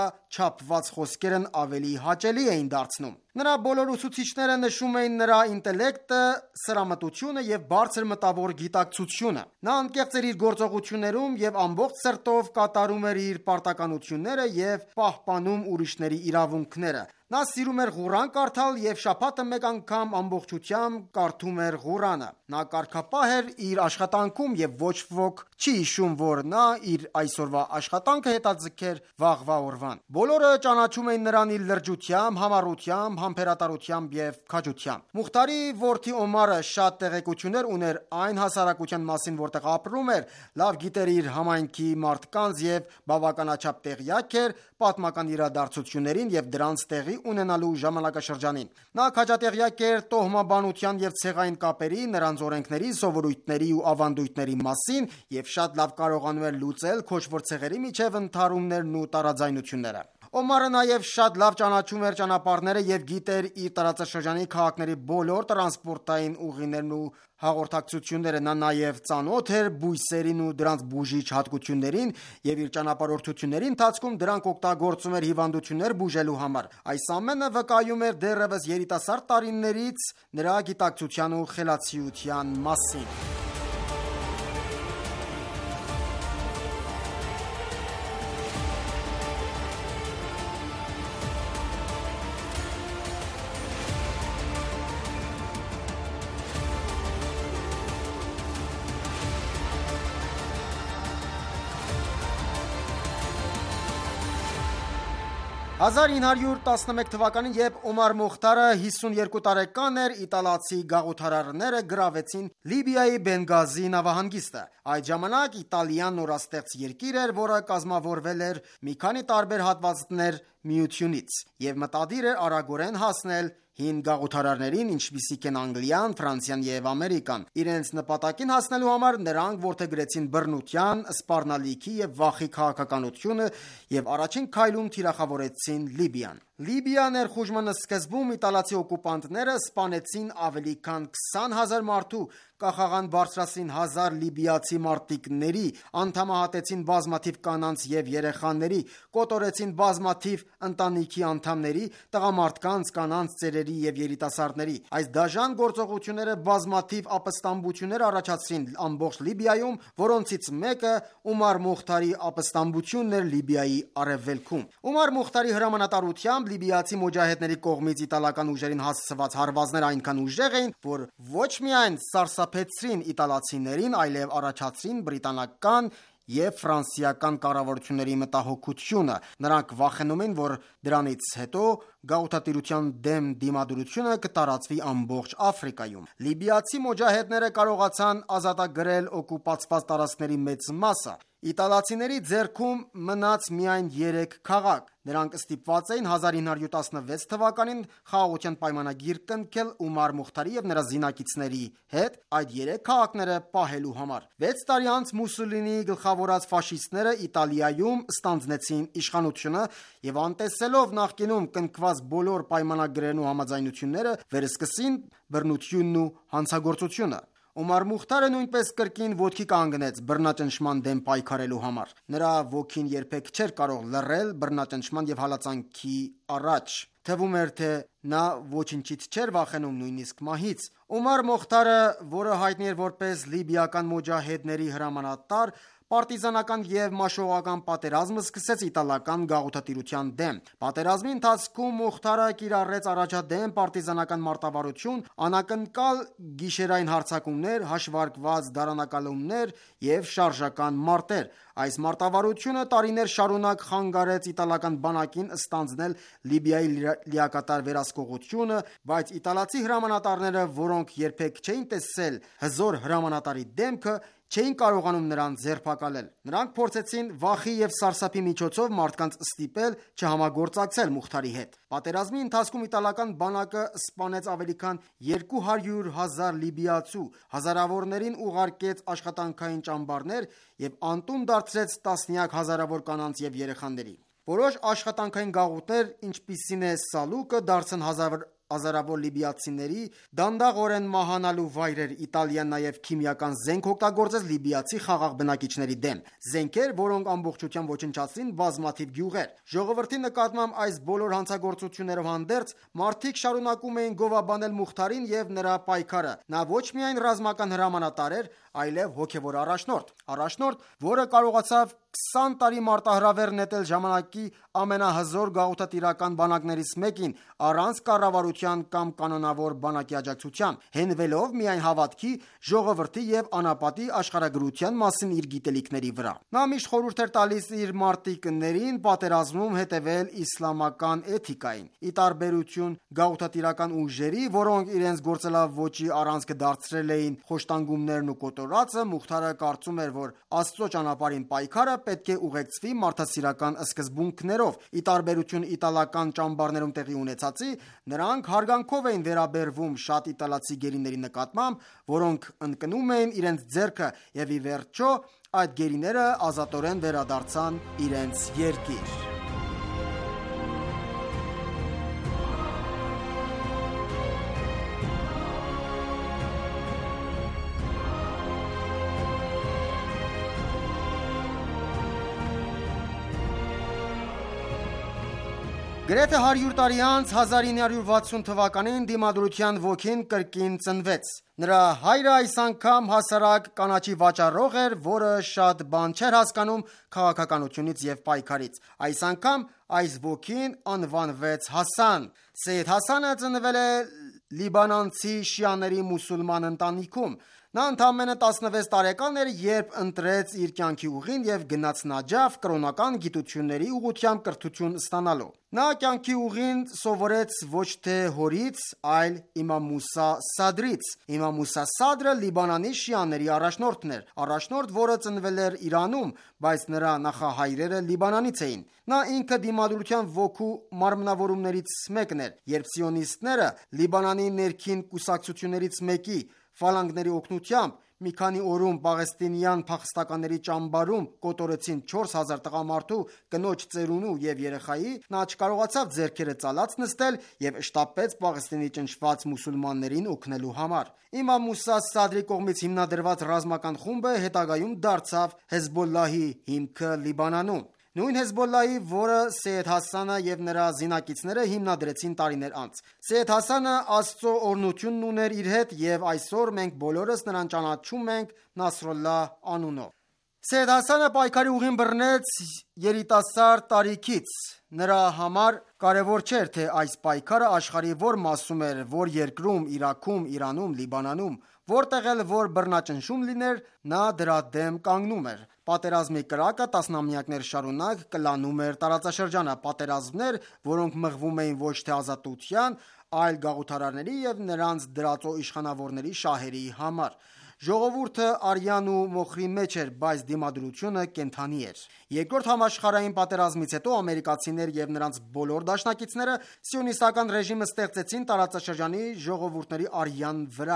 չափված խոսքերն ավելի հաճելի էին դարձնում։ Նրա բոլոր ուսուցիչները նշում էին նրա ինտելեկտը, սրամտությունը եւ բարձր մտավոր գիտակցությունը։ Նա անկեղծ էր իր գործողություններում եւ ամբողջ սրտով կատարում էր իր պարտականությունները եւ պահպանում ուրիշների իրավունքները։ Նա սիրում էր Ղուրան կարդալ եւ շաբաթը մեկ անգամ ամբողջությամբ կարդում էր Ղուրանը։ Նա կարգապահ էր իր աշխատանքում եւ ոչ ոք չի հիշում, որ նա իր այսօրվա աշխատանքը հետաձգեր վաղվա օրվան։ Բոլորը ճանաչում էին նրան իր լրջությամբ, համառությամբ, համբերատարությամբ եւ քաջությամբ։ Մուխտարի որդի Օմարը շատ տեղեկություններ ուներ այն հասարակության մասին, որտեղ ապրում էր, լավ գիտեր իր համայնքի մարդկանց եւ բավականաչափ տեղյակ էր պատմական իրադարձություններին եւ դրանց տեղի ունենալու ժամանակաշրջանին։ Նա քաջատեղյակ էր տոհմաբանության եւ ցեղային կապերի, նրանց օրենքների, սովորույթների ու ավանդույթների մասին եւ շատ լավ կարողանում էր լուծել քոչվոր ցեղերի միջև ընդհարումներն ու տարաձայնությունները։ Օմարը նաև շատ լավ ճանաչում էր ճանապարհները եւ գիտեր իր տարածաշրջանի քաղաքների բոլոր տրանսպորտային ուղիներն ու հաղորդակցությունները։ Նա նաև ծանոթ էր բույսերին ու դրանց բուժիչ հատկություններին եւ իր ճանապարհորդությունների ընթացքում դրանք օգտագործում էր հիվանդություններ բուժելու համար։ Այս ամենը վկայում էր դեռևս երիտասարդ տարիներից նրա գիտակցության ու խելացիության մասին։ 1911 թվականին, երբ Օմար Մոխտարը 52 տարեկան էր, իտալացի գաղութարարները գրավեցին Լիբիայի Բենգազի նավահանգիստը։ Այդ ժամանակ Իտալիան նորաստեղծ երկիր էր, որը կազմավորվել էր մի քանի տարբեր հատվածներ միությունից եւ մտադիր էր արագորեն հասնել հին գաղութարարներին, ինչպիսիք են Անգլիան, Ֆրանսիան եւ Ամերիկան։ Իրենց նպատակին հասնելու համար նրանք որդեգրեցին բռնության, սպառնալիքի եւ վախի քաղաքականությունը եւ առաջին քայլում թիրախավորեցին Լիբիան։ Լիբիա ներխուժման սկզբում իտալացի օկուպանտները սպանեցին ավելի քան 20,000 մարդու, կախաղան բարձրացրին 1000 լիբիացի մարտիկների, անդամահատեցին բազմաթիվ կանանց եւ երեխաների, կոտորեցին բազմաթիվ ընտանիքի անդամների, տղամարդկանց, կանանց, ծերերի եւ երիտասարդների։ Այս դաժան գործողությունները բազմաթիվ ապստամբություններ առաջացրին ամբողջ Լիբիայում, որոնցից մեկը Օմար Մոխտարի ապստամբությունն էր Լիբիայի արևելքում։ Օմար Մոխտարի հրամանատարությամբ լիբիացի մոջահեդների կողմից իտալական ուժերին հասցված հարվածներ այնքան ուժեղ էին, որ ոչ միայն սարսափեցրին իտալացիներին, այլև առաջացրին բրիտանական եւ ֆրանսիական կառավարությունների մտահոգությունը։ Նրանք վախենում էին, որ դրանից հետո գաղութատիրության դեմ դիմադրությունը կտարածվի ամբողջ Աֆրիկայում։ Լիբիացի մոջահեդները կարողացան ազատագրել օկուպացված տարածքների մեծ մասը։ Իտալացիների ձեռքում մնաց միայն 3 քաղաք։ Նրանք ստիպված էին 1916 թվականին խաղաղության պայմանագիր կնքել Օմար Մոխտարի եւ նրա զինակիցների հետ այդ 3 քաղաքները պահելու համար։ 6 տարի անց Մուսոլինիի գլխավորած ֆաշիստները Իտալիայում ստանձնեցին իշխանությունը եւ անտեսելով նախկինում կնքված բոլոր պայմանագրերն ու համաձայնությունները վերսկսին բռնությունն ու հանցագործությունը։ Օմար Մոխտարը նույնպես կրկին ոտքի կանգնեց բռնաճնշման դեմ պայքարելու համար։ Նրա ոգին երբեք չէր կարող լռել բռնաճնշման եւ հալածանքի առաջ։ Թվում էր, թե նա ոչինչից չէր վախենում, նույնիսկ մահից։ Օմար Մոխտարը, որը հայտնի էր որպես լիբիական մոջահեդների հրամանատար, պարտիզանական եւ մաշողական պատերազմ սկսեց իտալական գաղութատիրության դեմ։ Պատերազմի ընթացքում Մոխտարը կիրառեց առաջադեմ պարտիզանական մարտավարություն, անակնկալ գիշերային հարձակումներ, հաշվարկված դարանակալումներ եւ շարժական մարտեր։ Այս մարտավարությունը տարիներ շարունակ խանգարեց իտալական բանակին ստանձնել Լիբիայի լիակատար վերահսկողությունը, բայց իտալացի հրամանատարները, որոնք երբեք չէին տեսել հզոր հրամանատարի դեմքը, չէին կարողանում նրան ձերբակալել։ Նրանք փորձեցին վախի եւ սարսափի միջոցով մարդկանց ստիպել չհամագործակցել Մոխտարի հետ։ Պատերազմի ընթացքում իտալական բանակը սպանեց ավելի քան 200,000 լիբիացու, հազարավորներին ուղարկեց աշխատանքային ճամբարներ եւ անտուն դարձրեց տասնյակ հազարավոր կանանց եւ երեխաների։ Որոշ աշխատանքային գաղութներ, ինչպիսին է Սալուկը, դարձան ազարավոր լիբիացիների դանդաղորեն մահանալու վայր էր։ Իտալիան նաև քիմիական զենք օգտագործեց լիբիացի խաղաղ բնակիչների դեմ, զենքեր, որոնք ամբողջությամբ ոչնչացրին բազմաթիվ գյուղեր։ Ժողովրդի նկատմամբ այս բոլոր հանցագործություններով հանդերձ մարդիկ շարունակում էին գովաբանել Մուխթարին եւ նրա պայքարը։ Նա ոչ միայն ռազմական հրամանատար էր, այլև հոգևոր առաջնորդ, որը կարողացավ 20 տարի մարտահրավեր նետել ժամանակի ամենահզոր գաղութատիրական բանակներից մեկին առանց կառավարության կամ կանոնավոր բանակի աջակցության, հենվելով միայն հավատքի, ժողովրդի եւ անապատի աշխարհագրության մասին իր գիտելիքների վրա։ Նա միշտ խորհուրդ էր տալիս իր մարտիկներին պատերազմում հետևել իսլամական էթիկային։ Ի տարբերություն գաղութատիրական ուժերի, որոնք իրենց գործելավ ոճի առանցքը դարձրել էին խոշտանգումներն ու կոտորածը, Մուխթարը կարծում էր, որ Աստծո ճանապարհին պայքարը պետք է ուղեկցվի մարդասիրական սկզբունքներով։ Ի տարբերություն իտալական ճամբարներում տեղի ունեցածի, նրանք հարգանքով էին վերաբերվում շատ իտալացի գերիների նկատմամբ, որոնք ընկնում էին իրենց ձեռքը, եւ ի վերջո այդ գերիները ազատորեն վերադարձան իրենց երկիր։ Գրեթե 100 տարի անց 1960 թվականին դիմադրության ոգին կրկին ծնվեց։ Նրա հայրը այս անգամ հասարակ կանաչի վաճառող էր, որը շատ բան չէր հասկանում քաղաքականությունից եւ պայքարից։ Այս անգամ այս ոգին անվանվեց Հասան։ Սեյեդ Հասանը ծնվել է լիբանանցի շիաների մուսուլման ընտանիքում։ Նա ընդամենը 16 տարեկան էր, երբ ընտրեց իր կյանքի ուղին եւ գնաց Նաջաֆ կրոնական գիտությունների ուղղությամբ կրթություն ստանալու։ Նա կյանքի ուղին սովորեց ոչ թե հորից, այլ Իմամ Մուսա Սադրից։ Իմամ Մուսա Սադրը Լիբանանի շիաների առաջնորդն էր, առաջնորդ, որը ծնվել էր Իրանում, բայց նրա նախահայրերը Լիբանանից էին։ Նա ինքը դիմադրության ոգու մարմնավորումներից մեկն էր, երբ սիոնիստները Լիբանանի ներքին կուսակցություններից մեկի ֆալանգների օգնությամբ մի քանի օրում պաղեստինյան փախստականների ճամբարում կոտորեցին 4000 տղամարդու, կնոջ, ծերունու եւ երեխայի, նա չկարողացավ ձեռքերը ծալած նստել եւ շտապեց Պաղեստինի ճնշված մուսուլմաններին օգնելու համար։ Իմամ Մուսա Սադրի կողմից հիմնադրված ռազմական խումբը հետագայում դարձավ Հեզբոլլահի հիմքը Լիբանանում։ Նույն Հեզբոլլահի, որը Սեյեդ Հասանը եւ նրա զինակիցները հիմնադրեցին տարիներ անց։ Սեյեդ Հասանը Աստծո օրհնությունն ուներ իր հետ եւ այսօր մենք բոլորս նրան ճանաչում ենք Նասրոլլահ անունով։ Սեյեդ Հասանը պայքարի ուղին բռնեց երիտասարդ տարիքից։ Նրա համար կարևոր չէր, թե այս պայքարը աշխարհի որ մասում էր, որ երկրում, Իրաքում, Իրանում, Լիբանանում, որտեղ էլ որ բռնաճնշում լիներ, նա դրա դեմ կանգնում էր։ Պատերազմի կրակը տասնամյակներ շարունակ կլանում էր տարածաշրջանը, պատերազմներ, որոնք մղվում էին ոչ թե ազատության, այլ գաղութարարների եւ նրանց դրածո իշխանավորների շահերի համար։ Ժողովուրդը արյան ու մոխրի մեջ էր, բայց դիմադրությունը կենդանի էր։ Երկրորդ համաշխարհային պատերազմից հետո ամերիկացիներ եւ նրանց բոլոր դաշնակիցները սիոնիստական ռեժիմը ստեղծեցին տարածաշրջանի ժողովուրդների արյան վրա։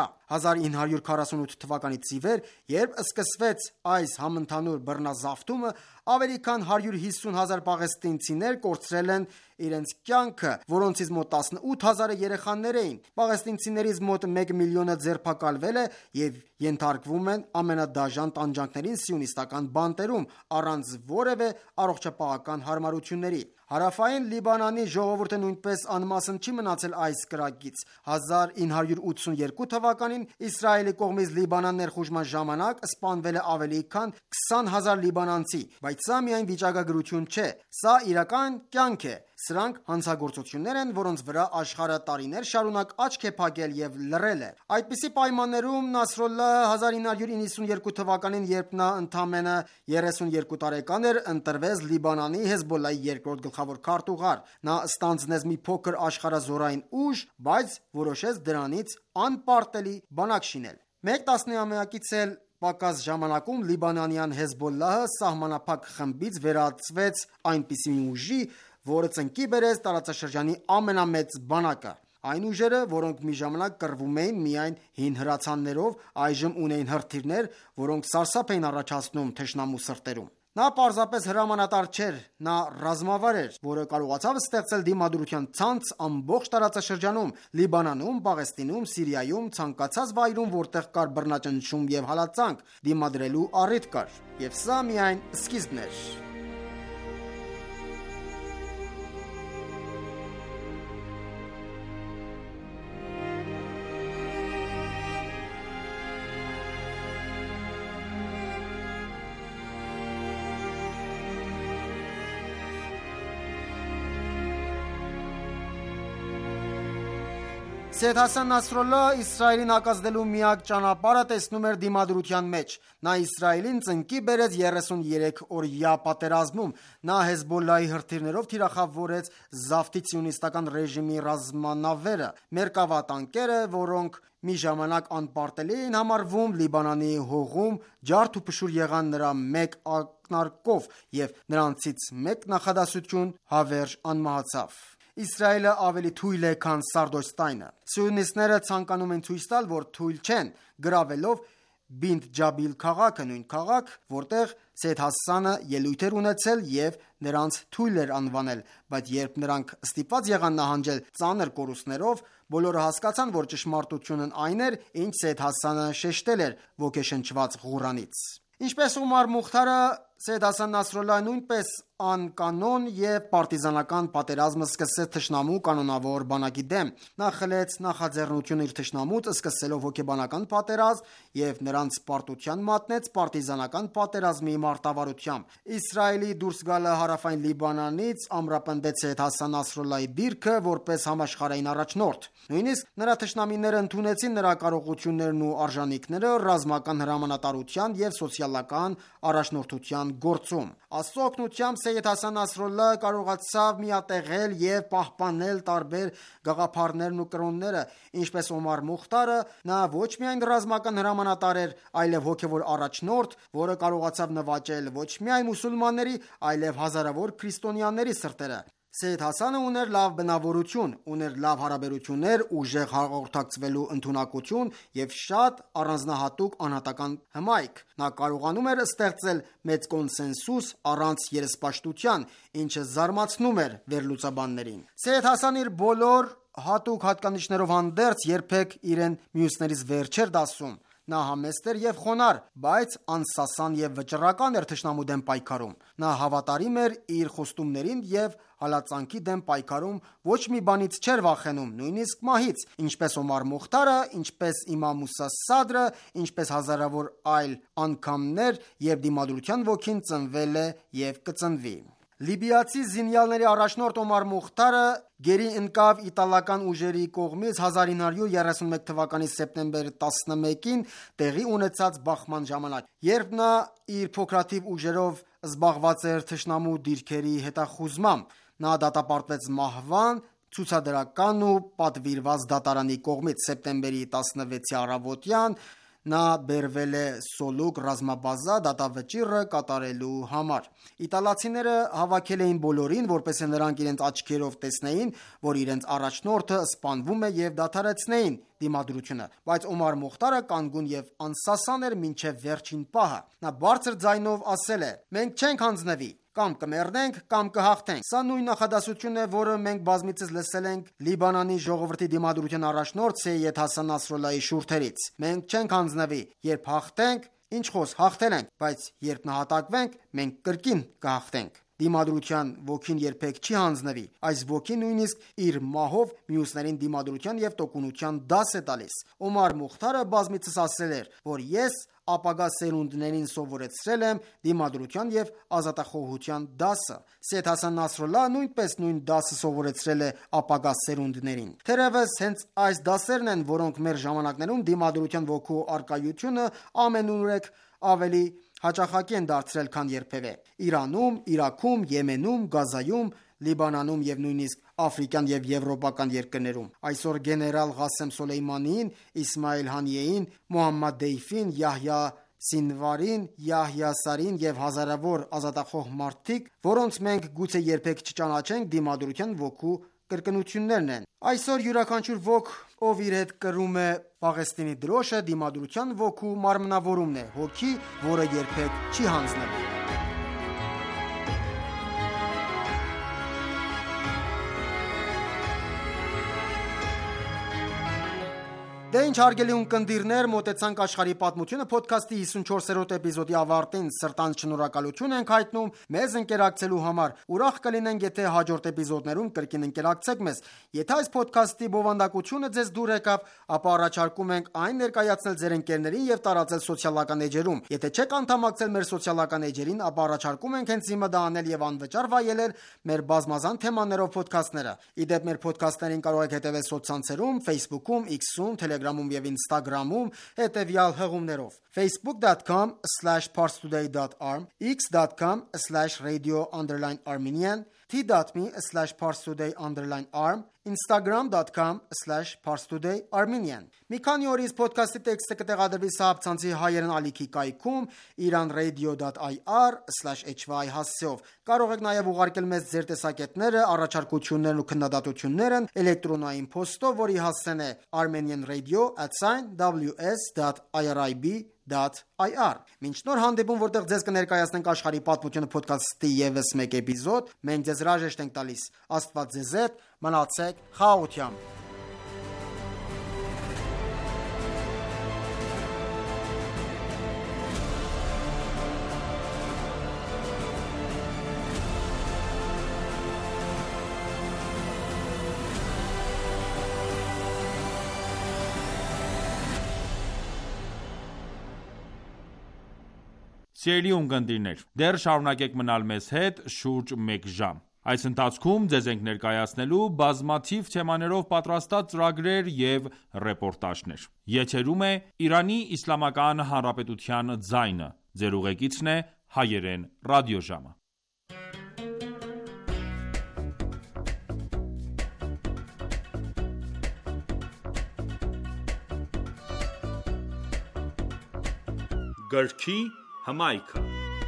1948 թվականից ի վեր, երբ սկսվեց այս համընդհանուր բռնազավթումը, ավելի քան 150,000 պաղեստինցիներ կորցրել են իրենց կյանքը, որոնցից մոտ 18,000-ը երեխաներ էին։ Պաղեստինցիներից մոտ 1 միլիոնը ձերբակալվել է եւ ենթարկվում են ամենադաժան տանջանքներին սիոնիստական բանտերում, առանց որևէ առողջապահական հարմարությունների։ Հարավային Լիբանանի ժողովուրդը նույնպես անմասն չի մնացել այս կրակից։ 1982 թվականին Իսրայելի կողմից Լիբանան ներխուժման ժամանակ սպանվել է ավելի քան 20,000 լիբանանցի, բայց սա միայն վիճակագրություն չէ, սա իրական կյանք է։ Սրանք հանցագործություններ են, որոնց վրա աշխարհը տարիներ շարունակ աչք է փակել եւ լռել է։ Այդպիսի պայմաններում Նասրոլլահը 1992 թվականին, երբ նա ընդամենը 32 տարեկան էր, ընտրվեց Լիբանանի Հեզբոլլահի երկրորդ գլխավոր քարտուղար։ Նա ստանձնեց մի փոքր աշխարհազորային ուժ, բայց որոշեց դրանից անպարտելի բանակ շինել։ Մեկ տասնամյակից էլ պակաս ժամանակում Լիբանանյան Հեզբոլլահը սահմանափակ խմբից վերածվեց այնպիսի մի ուժի, որը ծնկի բերեց տարածաշրջանի ամենամեծ բանակը։ Այն ուժերը, որոնք մի ժամանակ կռվում էին միայն հին հրացաններով, այժմ ունեին հրթիռներ, որոնք սարսափ էին առաջացնում թշնամու սրտերում։ Նա պարզապես հրամանատար չէր, նա ռազմավար էր, որը կարողացավ ստեղծել դիմադրության ցանց ամբողջ տարածաշրջանում՝ Լիբանանում, Պաղեստինում, Սիրիայում, ցանկացած վայրում, որտեղ կար բռնաճնշում և հալածանք, դիմադրելու առիթ կար։ Եվ սա միայն սկիզբն էր։ Սեյեդ Հասան Նասրալլահը Իսրայելին հակազդելու միակ ճանապարհը տեսնում էր դիմադրության մեջ։ Նա Իսրայելին ծնկի բերեց 33 օրյա պատերազմում։ Նա Հեզբոլլահի հրթիռներով թիրախավորեց Զավթի սիոնիստական ռեժիմի ռազմանավերը, մերկավատանկերը, որոնք մի ժամանակ անպարտելի էին համարվում Լիբանանի հողում, ջարդ ու փշուր եղան նրա մեկ ակնարկով, և նրանցից մեկ նախադասություն հավերժ անմահացավ։ Իսրայելը ավելի թույլ է, քան Սարդոստայնը։ Սիոնիստները ցանկանում են ցույց տալ, որ թույլ չեն, գրավելով Բինտ Ջաբիլ քաղաքը, նույն քաղաք, որտեղ Սեյեդ Հասանը ելույթ էր ունեցել և նրանց թույլ էր անվանել, բայց երբ նրանք ստիպված եղան նահանջել ծանր կորուստներով, բոլորը հասկացան, որ ճշմարտությունն այն էր, ինչ Սեյեդ Հասանը շեշտել էր ոգեշնչված Ղուրանից։ Ինչպես Օմար Մուխթարը, Սեյեդ Հասան Նասրալլահը նույնպես անկանոն և պարտիզանական պատերազմը սկսեց թշնամու կանոնավոր բանակի դեմ։ Նա խլեց նախաձեռնությունը իր թշնամուց, սկսելով հոգեբանական պատերազմ և նրանց պարտության մատնեց պարտիզանական պատերազմի մարտավարությամբ։ Իսրայելի դուրս գալը հարավային Լիբանանից ամրապնդեց Սեյեդ Հասան Նասրալլահի դիրքը որպես համաշխարհային առաջնորդ։ Նույնիսկ նրա թշնամիները ընդունեցին նրա կարողություններն ու արժանինքները ռազմական հրամանատարության և սոցիալական առաջնորդության գործում։ Աստծո օգնությամբ Սեյեդ Հասան Նասրալլահը կարողացավ միատեղել և պահպանել տարբեր գաղափարներն ու կրոնները, ինչպես Օմար Մուխթարը, նա ոչ միայն ռազմական հրամանատար էր, այլև հոգևոր առաջնորդ, որը կարողացավ նվաճել ոչ միայն մուսուլմանների, այլև հազարավոր քրիստոնյաների սրտերը։ Սեյեդ Հասանը ուներ լավ բնավորություն, ուներ լավ հարաբերություններ, ուժեղ հաղորդակցվելու ընդունակություն և շատ առանձնահատուկ անհատական հմայք։ Նա կարողանում էր ստեղծել մեծ կոնսենսուս առանց երեսպաշտության, ինչը զարմացնում էր վերլուծաբաններին։ Սեյեդ Հասանը իր բոլոր հատուկ հատկանիշներով հանդերձ երբեք իրեն մյուսներից վեր չէր դասում։ Նա համեստ էր և խոնարհ, բայց անսասան և վճռական էր թշնամու դեմ պայքարում։ Նա հավատարիմ էր իր խոստումներին և հալածանքի դեմ պայքարում ոչ մի բանից չէր վախենում, նույնիսկ մահից, ինչպես Օմար Մուխթարը, ինչպես Իմամ Մուսա Սադրը, ինչպես հազարավոր այլ անդամներ, և դիմադրության ոգին ծնվել է և կծնվի։ Լիբիացի զինյալների առաջնորդ Օմար Մուխթարը գերի ընկավ իտալական ուժերի կողմից 1931 թվականի սեպտեմբեր 11-ին տեղի ունեցած բախման ժամանակ, երբ նա իր փոքրաթիվ ուժերով զբաղված էր թշնամու դիրքերի հետախուզմամբ։ Նա դատապարտվեց մահվան ցուցադրական ու պատվիրված դատարանի կողմից։ Սեպտեմբերի 16-ի առավոտյան նա բերվել է Սոլուկ ռազմաբազա դատավճիռը կատարելու համար։ Իտալացիները հավաքել էին բոլորին, որպեսզի նրանք իրենց աչքերով տեսնեին, որ իրենց առաջնորդը սպանվում է և դադարեցնեին դիմադրությունը, բայց Օմար Մուխթարը կանգուն և անսասան էր մինչև վերջին պահը։ Նա բարձր ձայնով ասել է. «Մենք չենք հանձնվի, կամ կմեռնենք, կամ կհաղթենք»։ Սա նույն նախադասությունն է, որը մենք բազմիցս լսել ենք Լիբանանի ժողովրդի դիմադրության առաջնորդ Սեյեդ Հասան Նասրալլահի շուրթերից։ Մենք չենք հանձնվի, երբ հաղթենք, ինչ խոսք, հաղթել ենք, բայց երբ նահատակվենք, մենք կրկին կհաղթենք։ Դիմադրության ոգին երբեք չի հանձնվի։ Այս ոգին նույնիսկ իր մահով մյուսներին դիմադրության և տոկունության դաս է տալիս։ Օմար Մուխթարը բազմիցս ասել էր, որ ես ապագա սերունդներին սովորեցրել եմ դիմադրության և ազատախոհության դասը։ Սեյեդ Հասան Նասրալլահը նույնպես նույն դասը սովորեցրել է ապագա սերունդներին։ Թերևս հենց այս դասերն են, որոնք մեր ժամանակներում դիմադրության ոգու առկայությունը ամենուրեք ավելի հաճախակի են դարձրել, քան երբևէ։ Իրանում, Իրաքում, Եմենում, Գազայում, Լիբանանում և նույնիսկ աֆրիկյան և եվրոպական երկրներում։ Այսօր գեներալ Ղասեմ Սոլեյմանիին, Իսմայիլ Հանիեին, Մոհամմադ Դեյֆին, Յահյա Սինվարին, Յահյա Սարին և հազարավոր ազատախոհ մարդիկ, որոնց մենք գուցե երբեք չճանաչենք, դիմադրության ոգու կրկնություններն են։ Այսօր յուրաքանչյուր ոք, ով իր հետ կրում է Պաղեստինի դրոշը, դիմադրության ոգու մարմնավորումն է, հոգի, որը երբեք չի հանձնվի։ Դե ինչ հարգելի ունկնդիրներ, մոտեցանք աշխարհի պատմությունը ոդքասթի 54-րդ էպիզոդի ավարտին։ Սրտանց շնորհակալություն ենք հայտնում մեզ ընկերակցելու համար։ Ուրախ կլինենք, եթե հաջորդ էպիզոդներում կրկին ընկերակցեք մեզ։ Եթե այս ոդքասթի բովանդակությունը ձեզ դուր եկավ, ապա առաջարկում ենք այն ներկայացնել ձեր ընկերներին եւ տարածել սոցիալական էջերում։ Եթե չեք անդամակցել մեր սոցիալական էջերին, ապա առաջարկում ենք հենց հիմա դա անել եւ անվճար վայելել մեր բազմազան թեմաներով ոդքասթները։ Իդեպ մեր ոդքասթներին կարող եք հետևել սոցցանցերում, Facebook-ում, X-ում, Telegram-ում եւ Instagram-ում հետեւյալ հղումներով. facebook.com/parstoday.arm, x.com/radio_armenian, t.me/parstoday_arm, instagram.com/parstoday_armenian։ Մի քանի օրից ոդքասթի տեքստը կտեղադրվի սահապցանցի հայերեն ալիքի կայքում iranradio.ir/hy հասցեով։ Կարող եք նաև ուղարկել մեզ ձեր տեսակետները, առաջարկություններն ու քննադատություններն էլեկտրոնային փոստով, որի հասցեն է armenianradio@ws.irib.ir։ Մինչ նոր հանդիպում, որտեղ ձեզ կներկայացնենք աշխարհի պատմությունը ոդքասթի եւս մեկ էպիզոդ, մենք ձեզ հրաժեշտ ենք տալիս։ Աստված ձեզ հետ, մնացեք խաղաղությամբ։ Սիրելի ունկնդիրներ, դեռ շարունակեք մնալ մեզ հետ շուրջ մեկ ժամ։ Այս ընթացքում ձեզ ենք ներկայացնելու բազմաթիվ թեմաներով պատրաստած ծրագրեր և ռեպորտաժներ։ Եթերում է Իրանի Իսլամական Հանրապետության ձայնը։ Ձեր ուղեկիցն է հայերեն ռադիոժամը։ Գրքի հմայքը։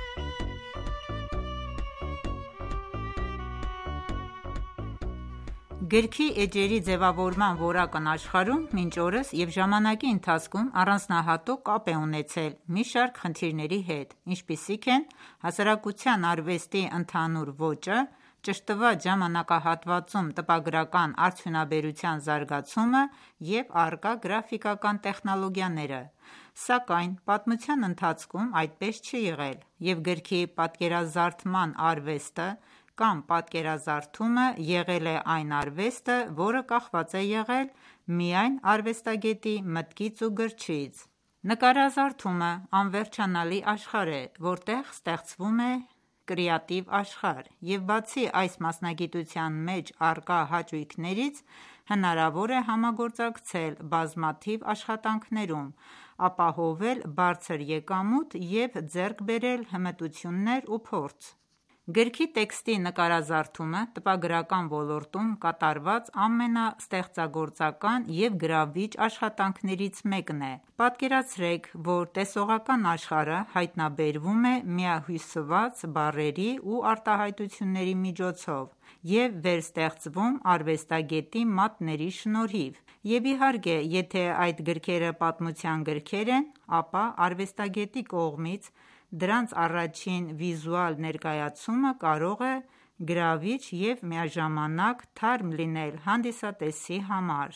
Գրքի էջերի ձևավորման որակն աշխարհում մինչ օրս և ժամանակի ընթացքում առանձնահատուկ կապ է ունեցել մի շարք խնդիրների հետ, ինչպիսիք են հասարակության արվեստի ընդհանուր ոճը, ճշտված ժամանակահատվածում տպագրական արդյունաբերության զարգացումը և առկա գրաֆիկական տեխնոլոգիաները։ Սակայն պատմության ընթացքում այդպես չի եղել, և գրքի պատկերազարդման արվեստը կամ պատկերազարդումը եղել է այն արվեստը, որը կախված է եղել միայն արվեստագետի մտքից ու գրչից։ Նկարազարդումը անվերջանալի աշխարհ է, որտեղ ստեղծվում է կրեատիվ աշխարհ, և բացի այս մասնագիտության մեջ առկա հաճույքներից, հնարավոր է համագործակցել բազմաթիվ աշխատանքներում, ապահովել բարձր եկամուտ և ձեռք բերել հմտություններ ու փորձ։ Գրքի տեքստի նկարազարդումը տպագրական ոլորտում կատարված ամենաստեղծագործական և գրավիչ աշխատանքներից մեկն է։ Պատկերացրեք, որ տեսողական աշխարհը հայտնաբերվում է միահյուսված բառերի ու արտահայտությունների միջոցով և վերստեղծվում արվեստագետի մատների շնորհիվ։ Եվ իհարկե, եթե այդ գրքերը պատմության գրքեր են, ապա արվեստագետի կողմից դրանց առաջին վիզուալ ներկայացումը կարող է գրավիչ և միաժամանակ թարմ լինել հանդիսատեսի համար։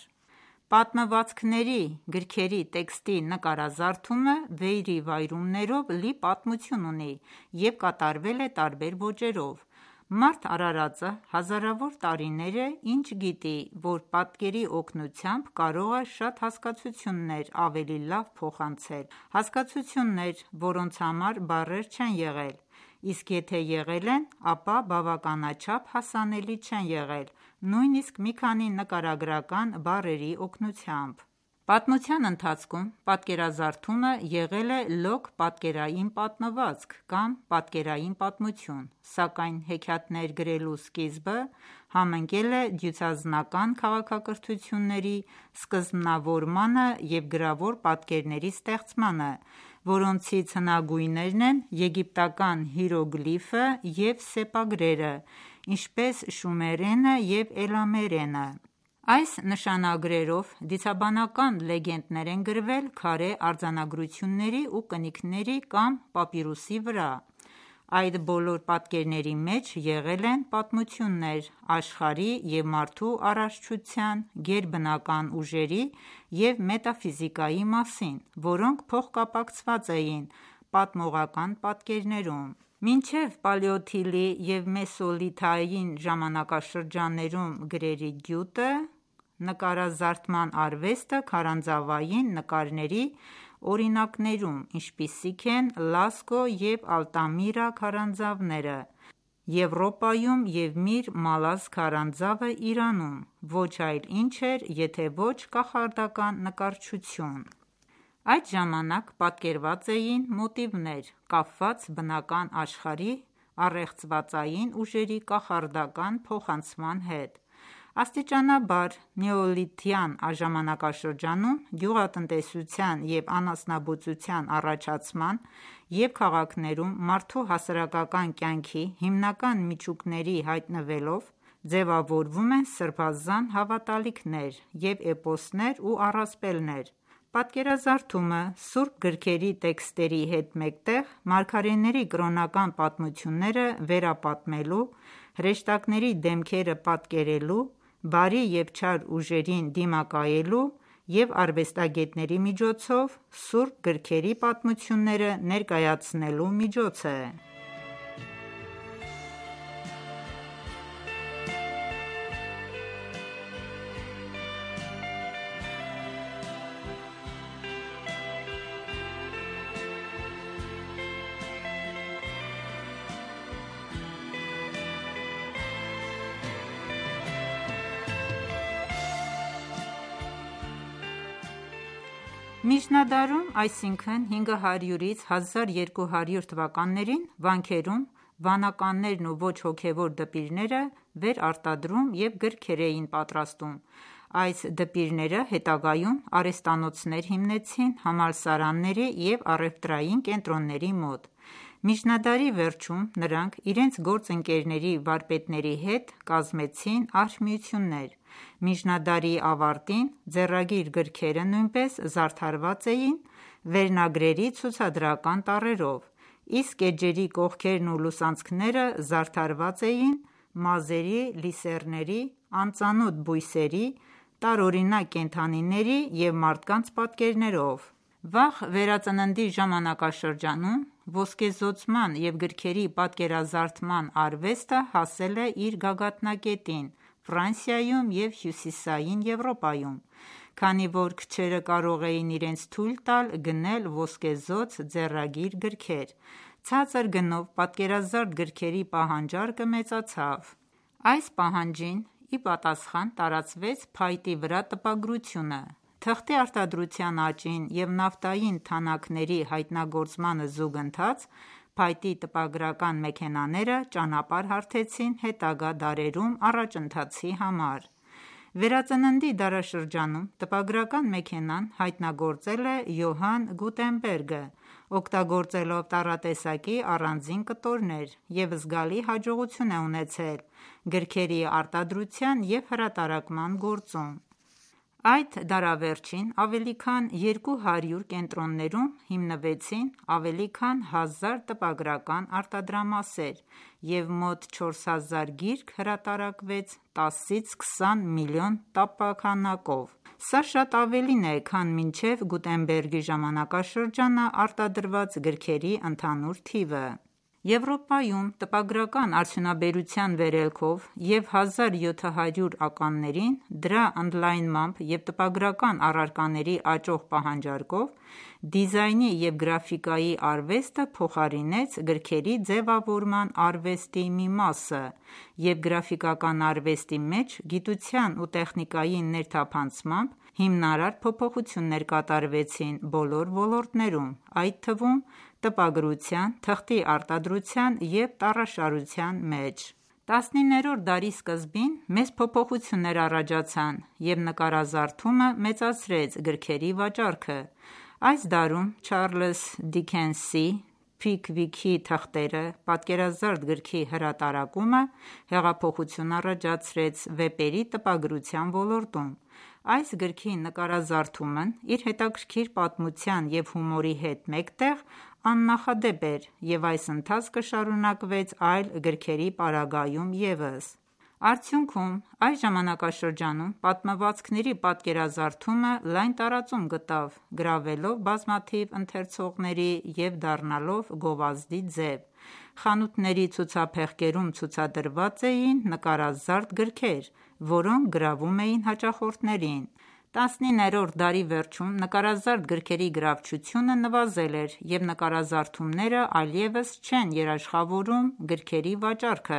Պատմվածքների գրքերի տեքստի նկարազարդումը վայրի վայրումներով լի պատմություն ունի և կատարվել է տարբեր ոճերով։ Մարդ արարածը հազարավոր տարիներ է ինչ գիտի, որ պատկերի օգնությամբ կարող է շատ հասկացություններ ավելի լավ փոխանցել, հասկացություններ, որոնց համար բառեր չեն եղել, իսկ եթե եղել են, ապա բավականաչափ հասանելի չեն եղել, նույնիսկ մի քանի նկարագրական բառերի օգնությամբ։ Պատմության ընթացքում պատկերազարդումը եղել է լոկ պատկերային պատմվածք կամ պատկերային պատմություն, սակայն հեքիաթներ գրելու սկիզբը համընկել է դյուցազնական քաղաքակրթությունների սկզբնավորմանը և գրավոր պատկերների ստեղծմանը, որոնցից հնագույններն են եգիպտական հիերոգլիֆը և սեպագրերը, ինչպես շումերենը և էլամերենը։ Այս նշանագրերով դիցաբանական լեգենդներ են գրվել քարե արձանագրությունների ու կնիքների կամ պապիրուսի վրա։ Այդ բոլոր պատկերների մեջ եղել են պատմություններ աշխարհի և մարդու արարչության, գերբնական ուժերի և մետաֆիզիկայի մասին, որոնք փոխկապակցված էին պատմողական պատկերներում: Մինչև պալեոլիթի և մեսոլիթային ժամանակաշրջաններում գրերի գյուտը, նկարազարդման արվեստը քարանձավային նկարների օրինակներում, ինչպիսիք են Լասկո և Ալտամիրա քարանձավները Եվրոպայում և Միր Մալազ քարանձավը Իրանում, ոչ այլ ինչ էր, եթե ոչ կախարդական նկարչություն: Այդ ժամանակ պատկերված էին մոտիվներ՝ կապված բնական աշխարհի առեղծվածային ուժերի կախարդական փոխանցման հետ: Աստիճանաբար նեոլիթյան ժամանակաշրջանում գյուղատնտեսության և անասնաբուծության առաջացման և քաղաքներում մարդու հասարակական կյանքի հիմնական միջուկների հայտնվելով, ձևավորվում են սրբազան հավատալիքներ և էպոսներ ու առասպելներ: Պատկերազարդումը սուրբ գրքերի տեքստերի հետ մեկտեղ մարգարեների կրոնական պատմությունները վերապատմելու, հրեշտակների դեմքերը պատկերելու, բարի և չար ուժերին դիմակայելու և արվեստագետների միջոցով սուրբ գրքերի պատմությունները ներկայացնելու միջոց է: Միջնադարում, այսինքն 500-ից 1200 թվականներին, վանքերում վանականներն ու ոչ հոգևոր դպիրները վերարտադրում և գրքեր էին պատրաստում: Այս դպիրները հետագայում արհեստանոցներ հիմնեցին համալսարանների և առևտրային կենտրոնների մոտ: Միջնադարի վերջում նրանք իրենց գործընկերների վարպետների հետ կազմեցին արհմիություններ: Միջնադարի ավարտին ձեռագիր գրքերը նույնպես զարդարված էին վերնագրերի ցուցադրական տառերով, իսկ էջերի կողքերն ու լուսանցքները զարդարված էին մազերի, լիսեռների, անծանոթ բույսերի, տարօրինակ կենդանիների և մարդկանց պատկերներով: Վաղ Վերածննդի ժամանակաշրջանում ոսկեզօծման և գրքերի պատկերազարդման արվեստը հասել է իր գագաթնակետին Ֆրանսիայում և Հյուսիսային Եվրոպայում: Քանի որ քչերը կարող էին իրենց թույլ տալ գնել ոսկեզօծ ձեռագիր գրքեր, ցածր գնով պատկերազարդ գրքերի պահանջարկը մեծացավ: Այս պահանջին ի պատասխան տարածվեց փայտի վրա տպագրությունը: Թղթի արտադրության աճին և նավթային թանաքների հայտնագործմանը զուգընթաց, փայտի տպագրական մեքենաները ճանապարհ հարթեցին հետագա դարերում առաջընթացի համար: Վերածննդի դարաշրջանում տպագրական մեքենան հայտնագործել է Յոհան Գուտենբերգը՝ օգտագործելով տառատեսակի առանձին կտորներ և զգալի հաջողություն է ունեցել գրքերի արտադրության և հրատարակման գործում: Այդ դարավերջին ավելի քան 200 կենտրոններում հիմնվեցին ավելի քան 1000 տպագրական արտադրամասեր և մոտ 4000 գիրք հրատարակվեց 10-ից 20 միլիոն տպաքանակով: Սա շատ ավելին է, քան մինչև Գուտենբերգի ժամանակաշրջանը արտադրված գրքերի ընդհանուր թիվը: Եվրոպայում տպագրական արդյունաբերության վերելքով և 1700-ականներին դրա ընդլայնմամբ և տպագրական առարկաների աճող պահանջարկով, դիզայնի և գրաֆիկայի արվեստը փոխարինեց գրքերի ձևավորման արվեստի մի մասը և գրաֆիկական արվեստի մեջ գիտության ու տեխնիկայի ներթափանցմամբ հիմնարար փոփոխություններ կատարվեցին բոլոր ոլորտներում, այդ թվում տպագրության, թղթի արտադրության և տառաշարության մեջ: 19-րդ դարի սկզբին մեծ փոփոխություններ առաջացան և նկարազարդումը մեծացրեց գրքերի վաճառքը: Այս դարում Չարլզ Դիքենսի «Փիկվիքի թղթերը» պատկերազարդ գրքի հրատարակումը հեղափոխություն առաջացրեց վեպերի տպագրության ոլորտում: Այս գրքի նկարազարդումն իր հետաքրքիր պատմության և հումորի հետ մեկտեղ աննախադեպ էր, և այս ընթացքը շարունակվեց այլ գրքերի պարագայում ևս: Արդյունքում, այս ժամանակաշրջանում պատմվածքների պատկերազարդումը լայն տարածում գտավ, գրավելով բազմաթիվ ընթերցողների և դառնալով գովազդի ձև: Խանութների ցուցափեղկերում ցուցադրված էին նկարազարդ գրքեր, որոնք գրավում էին հաճախորդներին: 19-րդ դարի վերջում նկարազարդ գրքերի գրավչությունը նվազել էր, և նկարազարդումները այլևս չեն երաշխավորում գրքերի վաճառքը: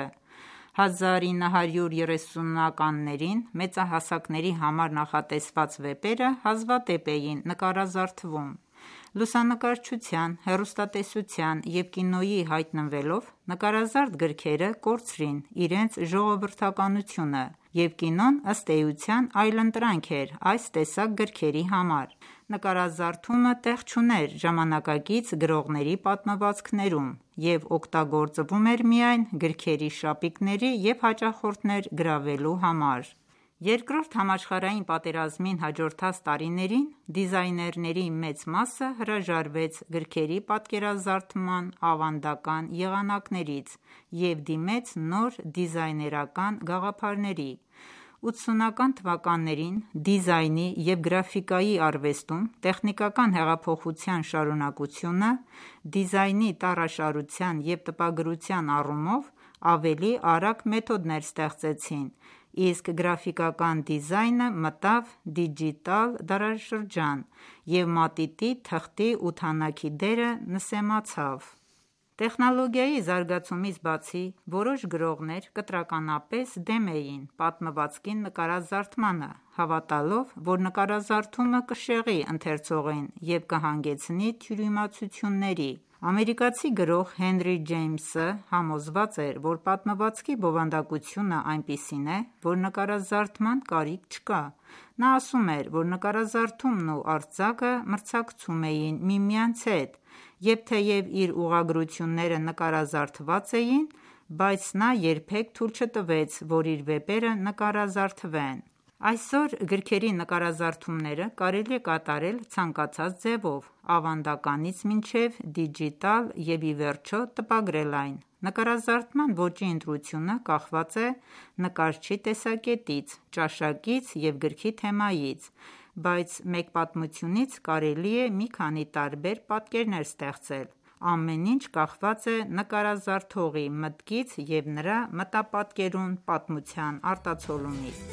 1930-ականներին մեծահասակների համար նախատեսված վեպերը հազվադեպ էին նկարազարդվում: Լուսանկարչության, հեռուստատեսության և կինոյի հայտնվելով, նկարազարդ գրքերը կորցրին իրենց ժողովրդականությունը, և կինոն ըստ էության այլընտրանք էր այս տեսակ գրքերի համար: Նկարազարդումը տեղ չուներ ժամանակակից գրողների պատմվածքներում և օգտագործվում էր միայն գրքերի շապիկների և հաճախորդներ գրավելու համար: Երկրորդ համաշխարհային պատերազմին հաջորդած տարիներին դիզայներների մեծ մասը հրաժարվեց գրքերի պատկերազարդման ավանդական եղանակներից և դիմեց նոր դիզայներական գաղափարների: 80-ական թվականներին դիզայնի և գրաֆիկայի արվեստում տեխնիկական հեղափոխության շարունակությունը դիզայնի տառաշարության և տպագրության առումով ավելի արագ մեթոդներ ստեղծեցին, իսկ գրաֆիկական դիզայնը մտավ դիջիտալ դարաշրջան և մատիտի, թղթի ու թանաքի դերը նսեմացավ: Տեխնոլոգիայի զարգացումից բացի, որոշ գրողներ կտրականապես դեմ էին պատմվածքի նկարազարդմանը, հավատալով, որ նկարազարդումը կշեղի ընթերցողին և կհանգեցնի թյուրիմացությունների: Ամերիկացի գրող Հենրի Ջեյմսը համոզված էր, որ պատմվածքի բովանդակությունը այնպիսին է, որ նկարազարդման կարիք չկա: Նա ասում էր, որ նկարազարդումն ու արձակը մրցակցում էին միմյանց հետ, և թեև իր ուղղագրությունները նկարազարդված էին, բայց նա երբեք թույլ չտվեց, որ իր վեպերը նկարազարդվեն: Այսօր գրքերի նկարազարդումները կարելի է կատարել ցանկացած ձևով, ավանդականից մինչև դիջիտալ և ի վերջո տպագրել այն: Նկարազարդման ոճի ընտրությունը կախված է նկարչի տեսակետից, ճաշակից և գրքի թեմայից, բայց մեկ պատմությունից կարելի է մի քանի տարբեր պատկերներ ստեղծել: Ամեն ինչ կախված է նկարազարդողի մտքից և նրա մտապատկերուն պատմության արտացոլումից: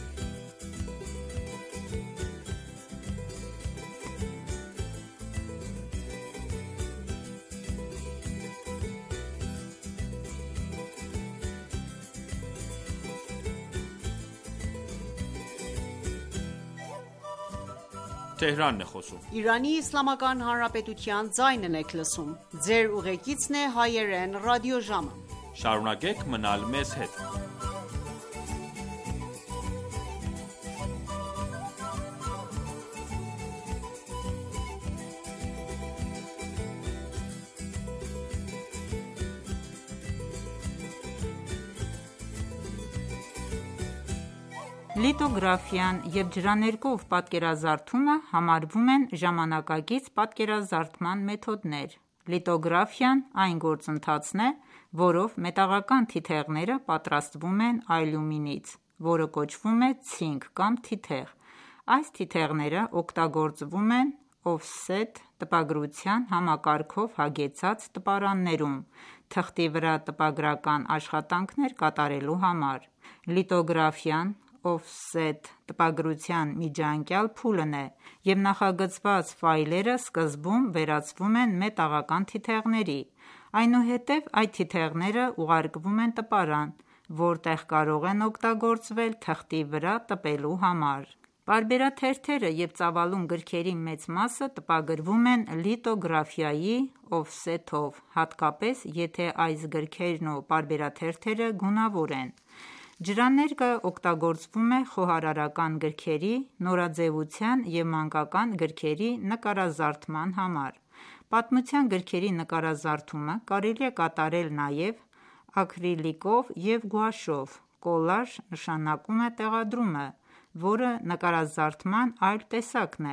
Լիտոգրաֆիան և ջրաներկով պատկերազարդումը համարվում են ժամանակակից պատկերազարդման մեթոդներ: Լիտոգրաֆիան այն գործընթացն է, որով մետաղական թիթեղները պատրաստվում են ալյումինից, որը կոչվում է ցինկ կամ թիթեղ: Այս թիթեղները օգտագործվում են օֆսեթ տպագրության համակարգով հագեցած տպարաններում թղթի վրա տպագրական աշխատանքներ կատարելու համար: Լիտոգրաֆիան օֆսեթ տպագրության միջանկյալ փուլն է և նախագծված ֆայլերը սկզբում վերածվում են մետաղական թիթեղների: Այնուհետև այդ թիթեղները ուղարկվում են տպարան, որտեղ կարող են օգտագործվել թղթի վրա տպելու համար: Պարբերաթերթերը և ծավալուն գրքերի մեծ մասը տպագրվում են լիտոգրաֆիայի օֆսեթով, հատկապես եթե այս գրքերն ու պարբերաթերթերը գունավոր են: Ջրաներկը օգտագործվում է խոհարարական գրքերի, նորաձևության և մանկական գրքերի նկարազարդման համար: Պատմության գրքերի նկարազարդումը կարելի է կատարել նաև ակրիլիկով և գուաշով: Կոլաժ նշանակում է տեղադրումը, որը նկարազարդման այլ տեսակն է: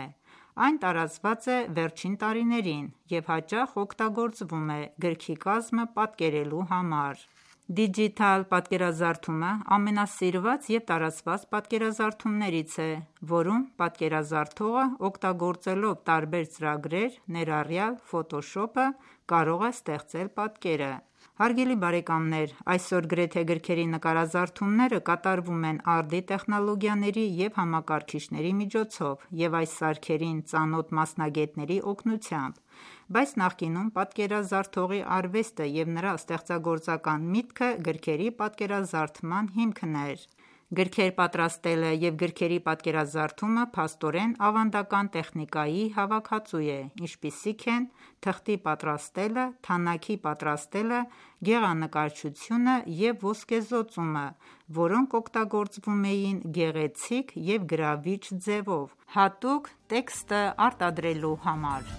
Այն տարածված է վերջին տարիներին և հաճախ օգտագործվում է գրքի կազմը պատկերելու համար։ Դիջիտալ պատկերազարդումը ամենասիրված և տարածված պատկերազարդումներից է, որում պատկերազարդողը օգտագործելով տարբեր ծրագրեր, ներառյալ Photoshop-ը, կարող է ստեղծել պատկերը։ Հարգելի բարեկամներ, այսօր գրեթե գրքերի նկարազարդումները կատարվում են արդի տեխնոլոգիաների և համակարգիչների միջոցով և այս սարքերին ծանոթ մասնագետների օգնությամբ, բայց նախկինում պատկերազարդողի արվեստը և նրա ստեղծագործական միտքը գրքերի պատկերազարդման հիմքն էր։ Գրքեր պատրաստելը և գրքերի պատկերազարդումը փաստորեն ավանդական տեխնիկայի հավաքածու է, ինչպիսիք են թղթի պատրաստելը, թանաքի պատրաստելը, գեղանկարչությունը և ոսկեզօծումը, որոնք օգտագործվում էին գեղեցիկ և գրավիչ ձևով, հատուկ տեքստը արտադրելու համար։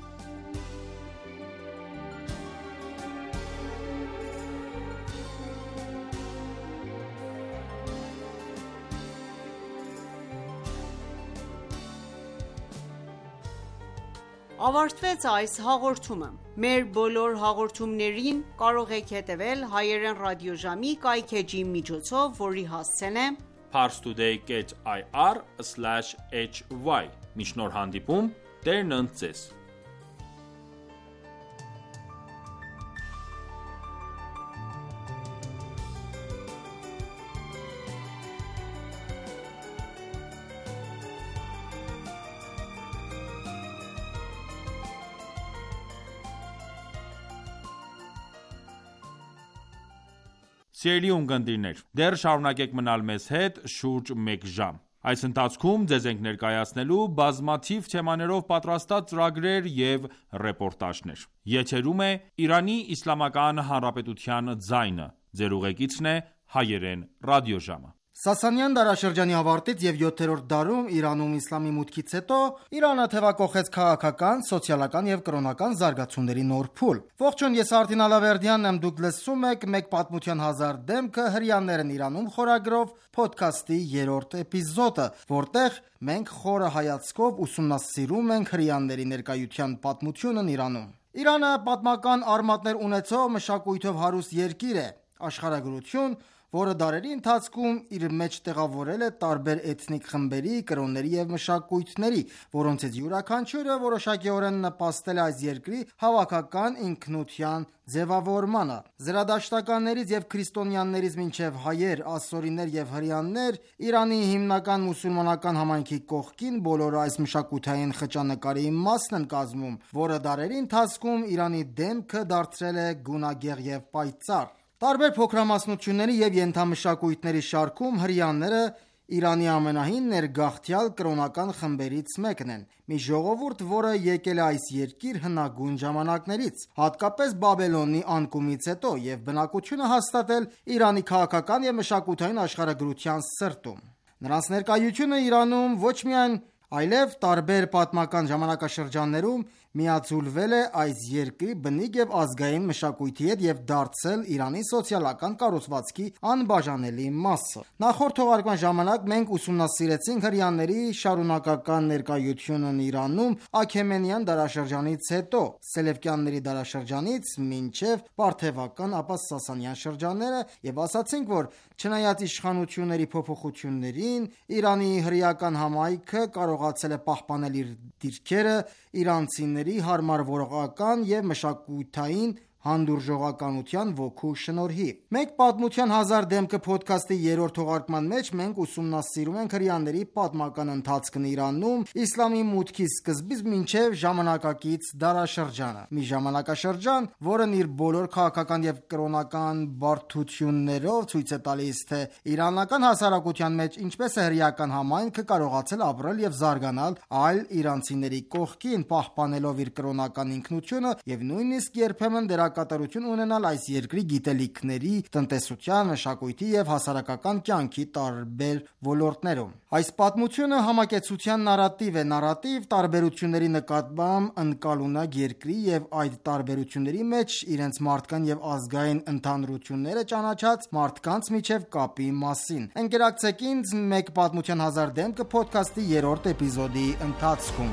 Ավարտվեց այս հաղորդումը։ Մեր բոլոր հաղորդումներին կարող եք հետևել հայերեն ռադիոժամի կայքէջի միջոցով, որի հասցեն է parstoday.ir/hy։ Մինչ նոր հանդիպում, Տերն ընդ ձեզ։ Սիրելի ունկնդիրներ, դեռ շարունակեք մնալ մեզ հետ շուրջ մեկ ժամ։ Այս ընթացքում ձեզ ենք ներկայացնելու բազմաթիվ թեմաներով պատրաստած ծրագրեր և ռեպորտաժներ։ Եթերում է Իրանի Իսլամական Հանրապետության ձայնը։ Ձեր ուղեկիցն է Հայերեն ռադիոժամը։ Սասանյան դարաշրջանի ավարտից և 7-րդ դարում Իրանում իսլամի մուտքից հետո Իրանը թևակոխեց քաղաքական, սոցիալական և կրոնական զարգացումների նոր փուլ։ Ողջույն, ես Արտին Ալավերդյանն եմ, դուք լսում եք «Մեկ պատմության հազար դեմքը. հրեաներն Իրանում» խորագրով փոդքասթի 3-րդ էպիզոդը, որտեղ մենք խորը հայացքով ուսումնասիրում ենք հրեաների ներկայության պատմությունն Իրանում։ Իրանը պատմական արմատներ ունեցող մշակույթով հարուստ երկիր է, աշխարհագրություն, որը դարերի ընթացքում իր մեջ տեղավորել է տարբեր էթնիկ խմբերի, կրոնների և մշակույթների, որոնցից յուրաքանչյուրը որոշակիորեն նպաստել է այս երկրի հավաքական ինքնության ձևավորմանը։ Զրադաշտականներից և քրիստոնյաներից մինչև հայեր, ասորիներ և հրեաներ, Իրանի հիմնական մուսուլմանական համայնքի կողքին բոլորը այս մշակութային խճանկարի մասն են կազմում, որը դարերի ընթացքում Իրանի դեմքը դարձրել է գունագեղ և պայծառ։ Տարբեր փոքրամասնությունների և ենթամշակույթների շարքում հրեաները Իրանի ամենահին ներգաղթյալ կրոնական խմբերից մեկն են։ Մի ժողովուրդ, որը եկել է այս երկիր հնագույն ժամանակներից, հատկապես Բաբելոնի անկումից հետո, և բնակությունը հաստատել Իրանի քաղաքական և մշակութային աշխարհագրության սրտում։ Նրանց ներկայությունը Իրանում ոչ միայն, այլև տարբեր պատմական ժամանակաշրջաններում միաձուլվել է այս երկրի բնիկ և ազգային մշակույթի հետ և դարձել Իրանի սոցիալական կառուցվածքի անբաժանելի մասը։ Նախորդ թողարկման ժամանակ մենք ուսումնասիրեցինք հրեաների շարունակական ներկայությունն Իրանում Աքեմենյան դարաշրջանից հետո, Սելևկյանների դարաշրջանից մինչև Պարթևական, ապա Սասանյան շրջանները և ասացինք, որ չնայած իշխանությունների փոփոխություններին, Իրանի հրեական համայնքը կարողացել է պահպանել իր դիրքերը իրանցիների հարմարվողական և մշակութային հանդուրժողականության ոգու շնորհիվ։ «Մեկ պատմության հազար դեմքը» փոդքասթի 3-րդ թողարկման մեջ մենք ուսումնասիրում ենք հրեաների պատմական ընթացքն Իրանում իսլամի մուտքի սկզբից մինչև ժամանակակից դարաշրջանը։ Մի ժամանակաշրջան, որն իր բոլոր քաղաքական և կրոնական բարդություններով ցույց է տալիս, թե իրանական հասարակության մեջ ինչպես է հրեական համայնքը կարողացել ապրել և զարգանալ այլ իրանցիների կողքին, պահպանելով իր կրոնական ինքնությունը և նույնիսկ երբեմն դրա դերակատարություն ունենալ այս երկրի գիտելիքների, տնտեսության, մշակույթի և հասարակական կյանքի տարբեր ոլորտներում։ Այս պատմությունը համակեցության նարատիվ է, նարատիվ տարբերությունների նկատմամբ ընկալունակ երկրի և այդ տարբերությունների մեջ իրենց մարդկային և ազգային ընդհանրությունները ճանաչած մարդկանց միջև կապի մասին։ Ընկերակցեք ինձ «Մեկ պատմության հազար դեմքը» փոդքասթի 3-րդ էպիզոդի ընթացքում։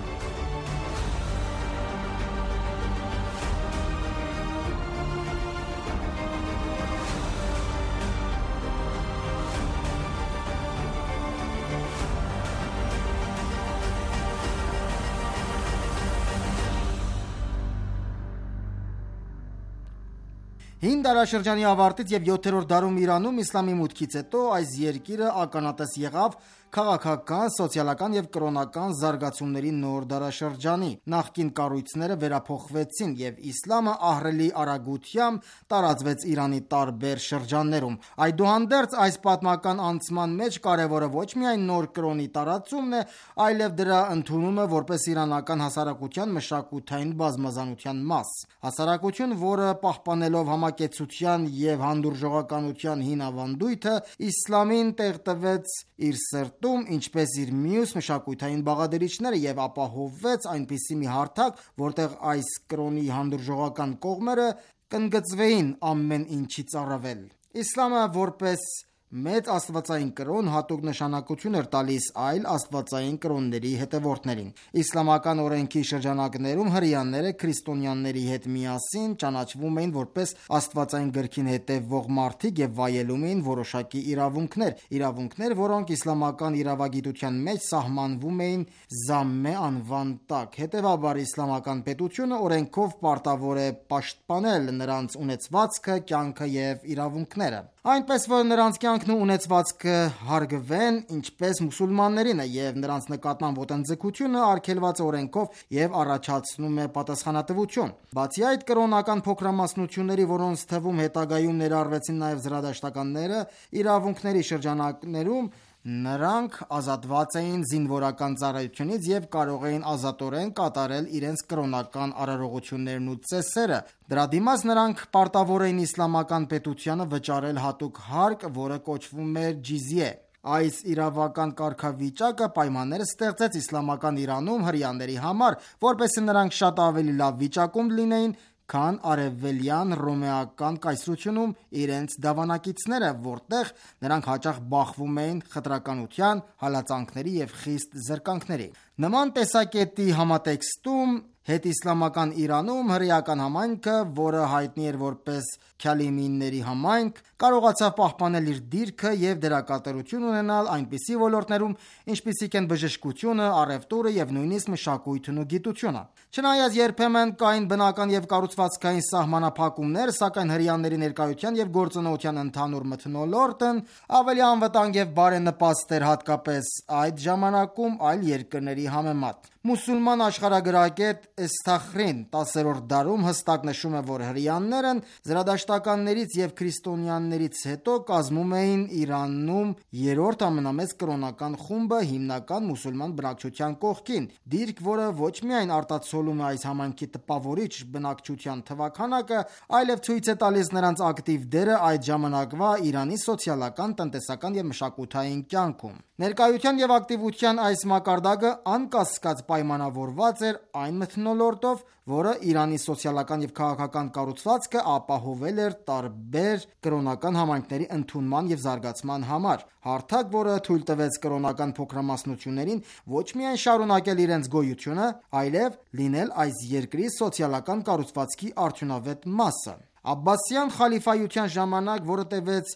Հին դարաշրջանի ավարտից և 7-րդ դարում Իրանում իսլամի մուտքից հետո այս երկիրը ականատես եղավ քաղաքական, սոցիալական և կրոնական զարգացումների նոր դարաշրջանի։ Նախկին կառույցները վերափոխվեցին և իսլամը ահռելի արագությամբ տարածվեց Իրանի տարբեր շրջաններում։ Այդուհանդերձ, այս պատմական անցման մեջ կարևորը ոչ միայն նոր կրոնի տարածումն է, այլև դրա ընդունումը որպես իրանական հասարակության մշակութային բազմազանության մաս։ Հասարակություն, որը պահպանելով համակեցության և հանդուրժողականության հին ավանդույթը, իսլամին տեղ տվեց իր սրտում, ինչպես իր մյուս մշակութային բաղադրիչները և ապահովեց այնպիսի մի հարթակ, որտեղ այս կրոնի հանդուրժողական կողմերը կընդգծվեին ամեն ինչից առավել։ Իսլամը որպես մեծ աստվածային կրոն հատուկ նշանակություն էր տալիս այլ աստվածային կրոնների հետևորդներին։ Իսլամական օրենքի շրջանակներում հրեաները քրիստոնյաների հետ միասին ճանաչվում էին որպես աստվածային գրքին հետևող մարդիկ և վայելում էին որոշակի իրավունքներ, որոնք իսլամական իրավագիտության մեջ սահմանվում էին Զամմե անվան տակ։ Հետևաբար, իսլամական պետությունը օրենքով պարտավոր է պաշտպանել նրանց ունեցվածքը, կյանքը և իրավունքները, այնպես որ նրանց կյանքն ու ունեցվածքը հարգվեն ինչպես մուսուլմաններինը, և նրանց նկատմամբ ոտնձգությունը արգելված է օրենքով և առաջացնում է պատասխանատվություն։ Բացի այդ, կրոնական փոքրամասնությունների, որոնց թվում հետագայում ներառվեցին նաև զրադաշտականները, իրավունքների շրջանակներում նրանք ազատված էին զինվորական ծառայությունից և կարող էին ազատորեն կատարել իրենց կրոնական արարողություններն ու ծեսերը։ Դրա դիմաց նրանք պարտավոր էին իսլամական պետությանը վճարել հատուկ հարկ, որը կոչվում էր ջիզիե։ Այս իրավական կարգավիճակը պայմաններ ստեղծեց իսլամական Իրանում հրեաների համար, որպեսզի նրանք շատ ավելի լավ վիճակում լինեին, քան արևելյան հռոմեական կայսրությունում իրենց դավանակիցները, որտեղ նրանք հաճախ բախվում էին խտրականության, հալածանքների և խիստ զրկանքների։ Նման տեսակետի համատեքստում հետիսլամական Իրանում հրեական համայնքը, որը հայտնի էր որպես Քյալիմիների համայնք, կարողացավ պահպանել իր դիրքը և դերակատարություն ունենալ այնպիսի ոլորտներում, ինչպիսիք են բժշկությունը, առևտուրը և նույնիսկ մշակույթն ու գիտությունը։ Չնայած երբեմն կային բնական և կառուցվածքային սահմանափակումներ, սակայն հրեաների ներկայության և գործունեության ընդհանուր մթնոլորտն ավելի անվտանգ և բարենպաստ էր հատկապես այդ ժամանակում այլ երկրների համեմատ։ Մուսուլման աշխարհագրագետ Էսթախրին 10-րդ դարում հստակ նշում է, որ հրեաներն զրադաշտականներից և քրիստոնյաներից հետո կազմում էին Իրանում երրորդ ամենամեծ կրոնական խումբը հիմնական մուսուլման բնակչության կողքին, դիրք, որը ոչ միայն արտացոլում է այս համայնքի տպավորիչ բնակչության թվաքանակը, այլև ցույց է տալիս նրանց ակտիվ դերը այդ ժամանակվա Իրանի սոցիալական, տնտեսական և մշակութային կյանքում։ Ներկայության և ակտիվության այս մակարդակը անկասկած պայմանավորված էր այն մթնոլորտով, որը Իրանի սոցիալական և քաղաքական կառուցվածքը ապահովել էր տարբեր կրոնական համայնքների ընդունման և զարգացման համար, հարթակ, որը թույլ տվեց կրոնական փոքրամասնություններին ոչ միայն շարունակել իրենց գոյությունը, այլև լինել այս երկրի սոցիալական կառուցվածքի արդյունավետ մասը։ Աբբասյան խալիֆայության ժամանակ, որը տևեց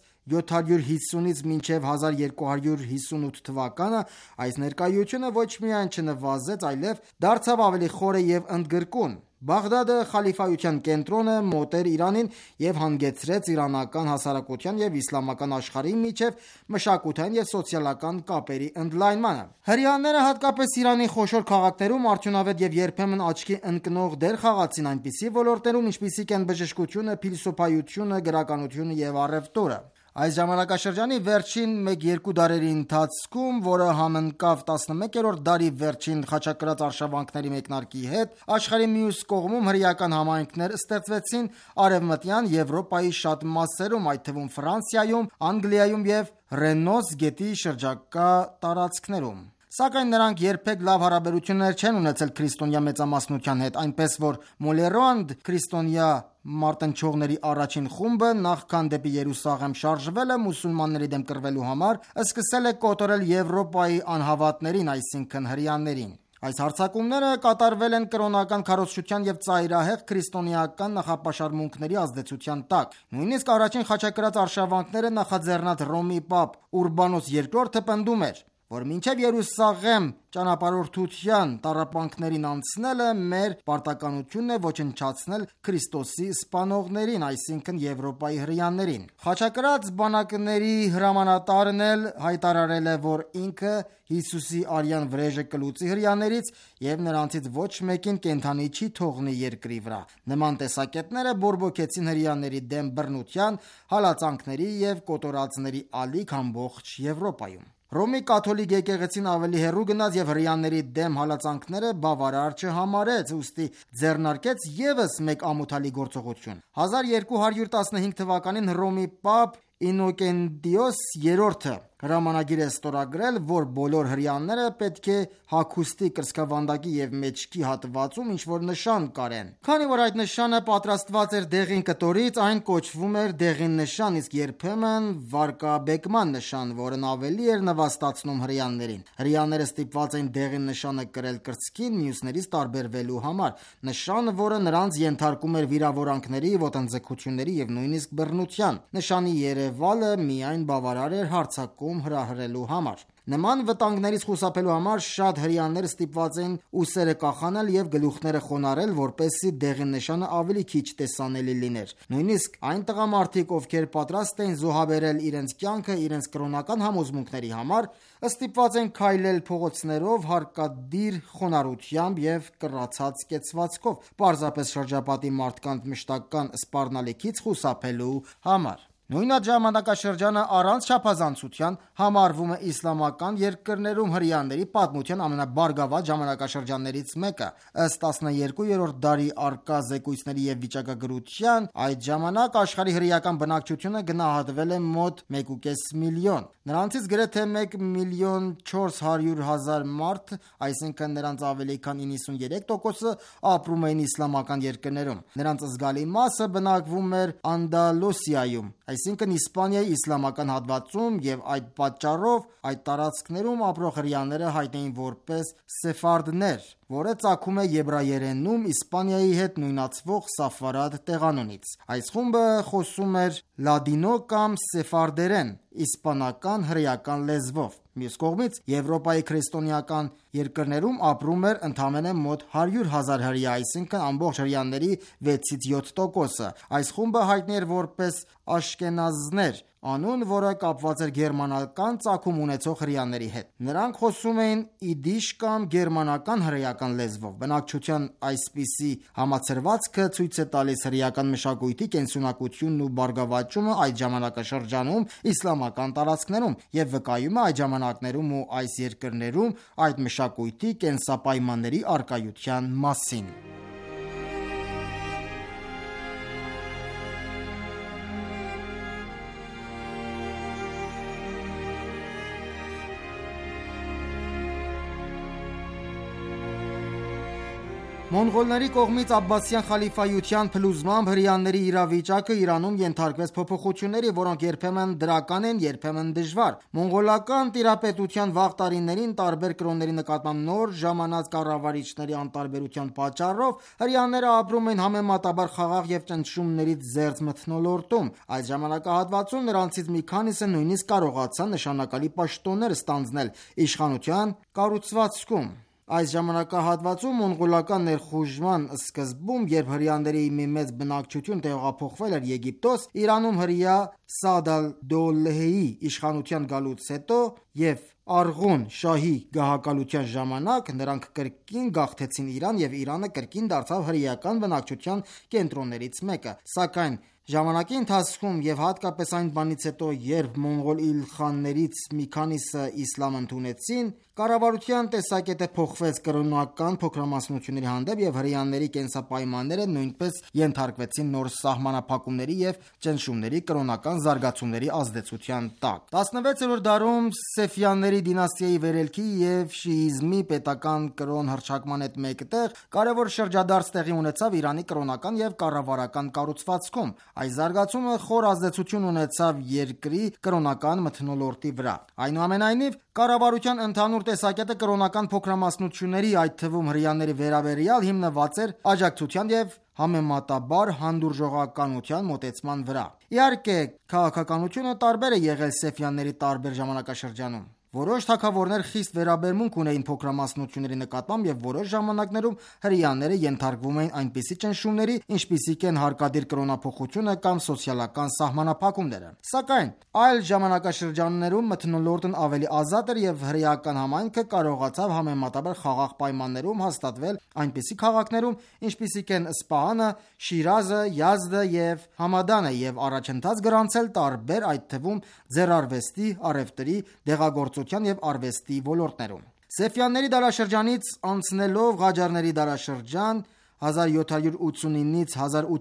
750-ից մինչև 1258 թվականը, այս ներկայությունը ոչ միայն չնվազեց, այլև դարձավ ավելի խորը և ընդգրկուն։ Բաղդադը խալիֆայության կենտրոնը մոտ էր Իրանին և հանգեցրեց իրանական հասարակության և իսլամական աշխարհի միջև մշակութային և սոցիալական կապերի ընդլայնմանը։ Հրեաները հատկապես Իրանի խոշոր քաղաքներում արդյունավետ և երբեմն աչքի ընկնող դեր խաղացին այնպիսի ոլորտներում, ինչպիսիք են բժշկությունը, փիլիսոփայությունը, գրականությունը և առևտուրը։ Այս ժամանակաշրջանի վերջին 1-2 դարերի ընթացքում, որը համընկավ 11-րդ դարի վերջին խաչակրաց արշավանքների մեկնարկի հետ, աշխարհի մյուս կողմում հրեական համայնքներ ստեղծվեցին Արևմտյան Եվրոպայի շատ մասերում, այդ թվում Ֆրանսիայում, Անգլիայում եւ Ռենոս գետի շրջակա տարածքներում։ Սակայն նրանք երբեք լավ հարաբերություններ չեն ունեցել քրիստոնյա մեծամասնության հետ, այնպես որ Մոլերոնդ քրիստոնյա մարտնչողների առաջին խումբը նախքան դեպի Երուսաղեմ շարժվելը մուսուլմանների դեմ կռվելու համար, սկսել է կոտորել Եվրոպայի անհավատներին, այսինքն հրեաներին։ Այս հարձակումները կատարվել են կրոնական քարոզչության եւ ծայրահեղ քրիստոնեական նախապաշարմունքների ազդեցության տակ։ Նույնիսկ առաջին խաչակրաց արշավանքները նախաձեռնած Ռոմի պապ Ուրբանոս II-ը պնդում էր, որ մինչև Երուսաղեմ ճանապարհորդության տառապանքներին անցնելը մեր պարտականությունն է ոչնչացնել Քրիստոսի սպանողներին, այսինքն Եվրոպայի հրեաներին։ Խաչակրաց բանակների հրամանատարն էլ հայտարարել է, որ ինքը Հիսուսի արյան վրեժը կլուծի հրեաներից եւ նրանցից ոչ մեկին կենդանի չի թողնի երկրի վրա։ Նման տեսակետները բորբոքեցին հրեաների դեմ բռնության, հալածանքների եւ կոտորածների ալիք ամբողջ Եվրոպայում։ Ռոմի կաթոլիկ եկեղեցին ավելի հեռու գնաց եւ հրեաների դեմ հալածանքները բավարար չհամարեց, ուստի ձեռնարկեց եւս մեկ ամոթալի գործողություն։ 1215 թվականին Ռոմի պապ Ինոկենտիոս III հրամանագիր է ստորագրել, որ բոլոր հրեաները պետք է հագուստի, կրծքավանդակի եւ մեջքի հատվածում ինչ-որ նշան կարեն։ Քանի որ այդ նշանը պատրաստված էր դեղին կտորից, այն կոչվում էր դեղին նշան, իսկ երբեմն վարկաբեկման նշան, որն ավելի էր նվաստացնում հրեաներին։ Հրեաները ստիպված էին դեղին նշանը կրել կրծքին մյուսներից տարբերվելու համար, նշան, որը նրանց ենթարկում էր վիրավորանքների, ոտնձգությունների եւ նույնիսկ բռնության։ Նշանի երևալը միայն բավարար էր հարձակում հրահրելու համար։ Նման վտանգներից խուսափելու համար շատ հրեաներ ստիպված էին ուսերը կախանել եւ գլուխները խոնարհել, որպեսզի դեղին նշանը ավելի քիչ տեսանելի լիներ։ Նույնիսկ այն տղամարդիկ, ովքեր պատրաստ էին զոհաբերել իրենց կյանքը իրենց կրոնական համոզմունքների համար, ստիպված են քայլել փողոցներով հարկադիր խոնարհությամբ եւ կռացած կեցվածքով, պարզապես շրջապատի մարդկանց մշտական սպառնալիքից խուսափելու համար։ Նույն այդ ժամանակաշրջանը առանց չափազանցության համարվում է իսլամական երկրներում հրեաների պատմության ամենաբարգավաճ ժամանակաշրջաններից մեկը։ Ըստ 12-րդ դարի առկա զեկույցների եւ վիճակագրության, այդ ժամանակ աշխարհի հրեական բնակչությունը գնահատվել է մոտ 1.5 միլիոն։ Նրանցից գրեթե 1.4 միլիոն մարդ, այսինքն նրանց ավելի քան 93%-ը ապրում էին իսլամական երկրներում։ Նրանց զգալի մասը բնակվում էր Անդալուսիայում, այսինքն Իսպանիայի իսլամական հատվածում, եւ այդ պատճառով այդ տարածքներում ապրող հրեաները հայտնի էին որպես սեֆարդներ, որը ծագում է եբրայերենում Իսպանիայի հետ նույնացվող Սաֆարադ տեղանունից։ Այս խումբը խոսում էր լադինո կամ սեֆարդերեն, իսպանական հրեական լեզվով։ Մյուս կողմից Եվրոպայի քրիստոնեական երկրներում ապրում էր ընդամենը մոտ 100,000 հրեա, այսինքն ամբողջ հրեաների 6-7%-ը։ Այս խումբը հայտնի էր որպես աշկենազներ, անուն, որը կապված էր գերմանական ծագում ունեցող հրեաների հետ։ Նրանք խոսում էին իդիշ կամ գերմանական հրեական լեզվով։ Բնակչության այսպիսի համացրվածքը ցույց է տալիս հրեական մշակույթի կենսունակությունն ու բարգավաճումը այդ ժամանակաշրջանում իսլամական տարածքներում եւ վկայում է այդ ժամանակներում ու այս երկրներում այդ մշակույթի կենսապայմանների առկայության մասին։ Մոնղոլների կողմից Աբբասյան խալիֆայության փլուզմամբ հրեաների իրավիճակը Իրանում ենթարկվեց փոփոխությունների, որոնք երբեմն դրական են, երբեմն դժվար։ Մոնղոլական տիրապետության վաղ տարիներին տարբեր կրոնների նկատմամբ նոր ժամանած կառավարիչների անտարբերության պատճառով հրեաները ապրում են համեմատաբար խաղաղ եւ ճնշումներից զերծ մթնոլորտում։ Այս ժամանակահատվածում նրանցից մի քանիսը նույնիսկ կարողացան նշանակալի պաշտոններ ստանձնել իշխանության կառուցվածքում։ Այս ժամանակահատվածում մոնղոլական ներխուժման սկզբում, երբ հրեաների մի մեծ բնակչություն տեղափոխվել էր Եգիպտոս, Իրանում հրեա Սաադ ալ-Դոլեհի իշխանության գալուց հետո եւ Արղուն շահի գահակալության ժամանակ նրանք կրկին գաղթեցին Իրան եւ Իրանը կրկին դարձավ հրեական բնակչության կենտրոններից մեկը։ Սակայն Ժամանակի ընթացքում եւ հատկապես այն բանից հետո, երբ մոնղոլ իլխաններից մի քանիսը իսլամ ընդունեցին, կառավարության տեսակետը փոխվեց կրոնական փոքրամասնությունների հանդեպ եւ հրեաների կենսապայմանները նույնպես ենթարկվեցին նոր սահմանափակումների եւ ճնշումների կրոնական զարգացումների ազդեցության տակ։ 16-րդ դարում Սեֆյանների դինաստիայի վերելքի եւ շիիզմի պետական կրոն հռչակման հետ մեկտեղ կարևոր շրջադարձ տեղի ունեցավ Իրանի կրոնական եւ կառավարական կառուցվածքում։ Այս զարգացումը խոր ազդեցություն ունեցավ երկրի կրոնական մթնոլորտի վրա։ Այնուամենայնիվ, կառավարության ընդհանուր տեսակետը կրոնական փոքրամասնությունների, այդ թվում հրեաների վերաբերյալ հիմնված էր աջակցության եւ համեմատաբար հանդուրժողականության մոտեցման վրա։ Իհարկե, քաղաքականությունը տարբեր է եղել Սեֆյանների տարբեր ժամանակաշրջանում։ Որոշ թագավորներ խիստ վերաբերմունք ունեին փոքրամասնությունների նկատմամբ եւ որոշ ժամանակներում հրեաները ենթարկվում էին այնպիսի ճնշումների, ինչպիսիք են հարկադիր կրոնափոխությունը կամ սոցիալական սահմանափակումները։ Սակայն այլ ժամանակաշրջաններում մթնոլորտն ավելի ազատ էր եւ հրեական համայնքը կարողացավ համեմատաբար խաղաղ պայմաններում հաստատվել այնպիսի քաղաքներում, ինչպիսիք են Սպահանը, Շիրազը, Յազդը եւ Համադանը եւ առաջընթաց գրանցել տարբեր, այդ թվում ձեռարվեստի, առևտրի, դեղագործության եւ արվեստի ոլորտներում։ Սեֆյանների դարաշրջանից անցնելով Ղաջարների դարաշրջան 1789-ից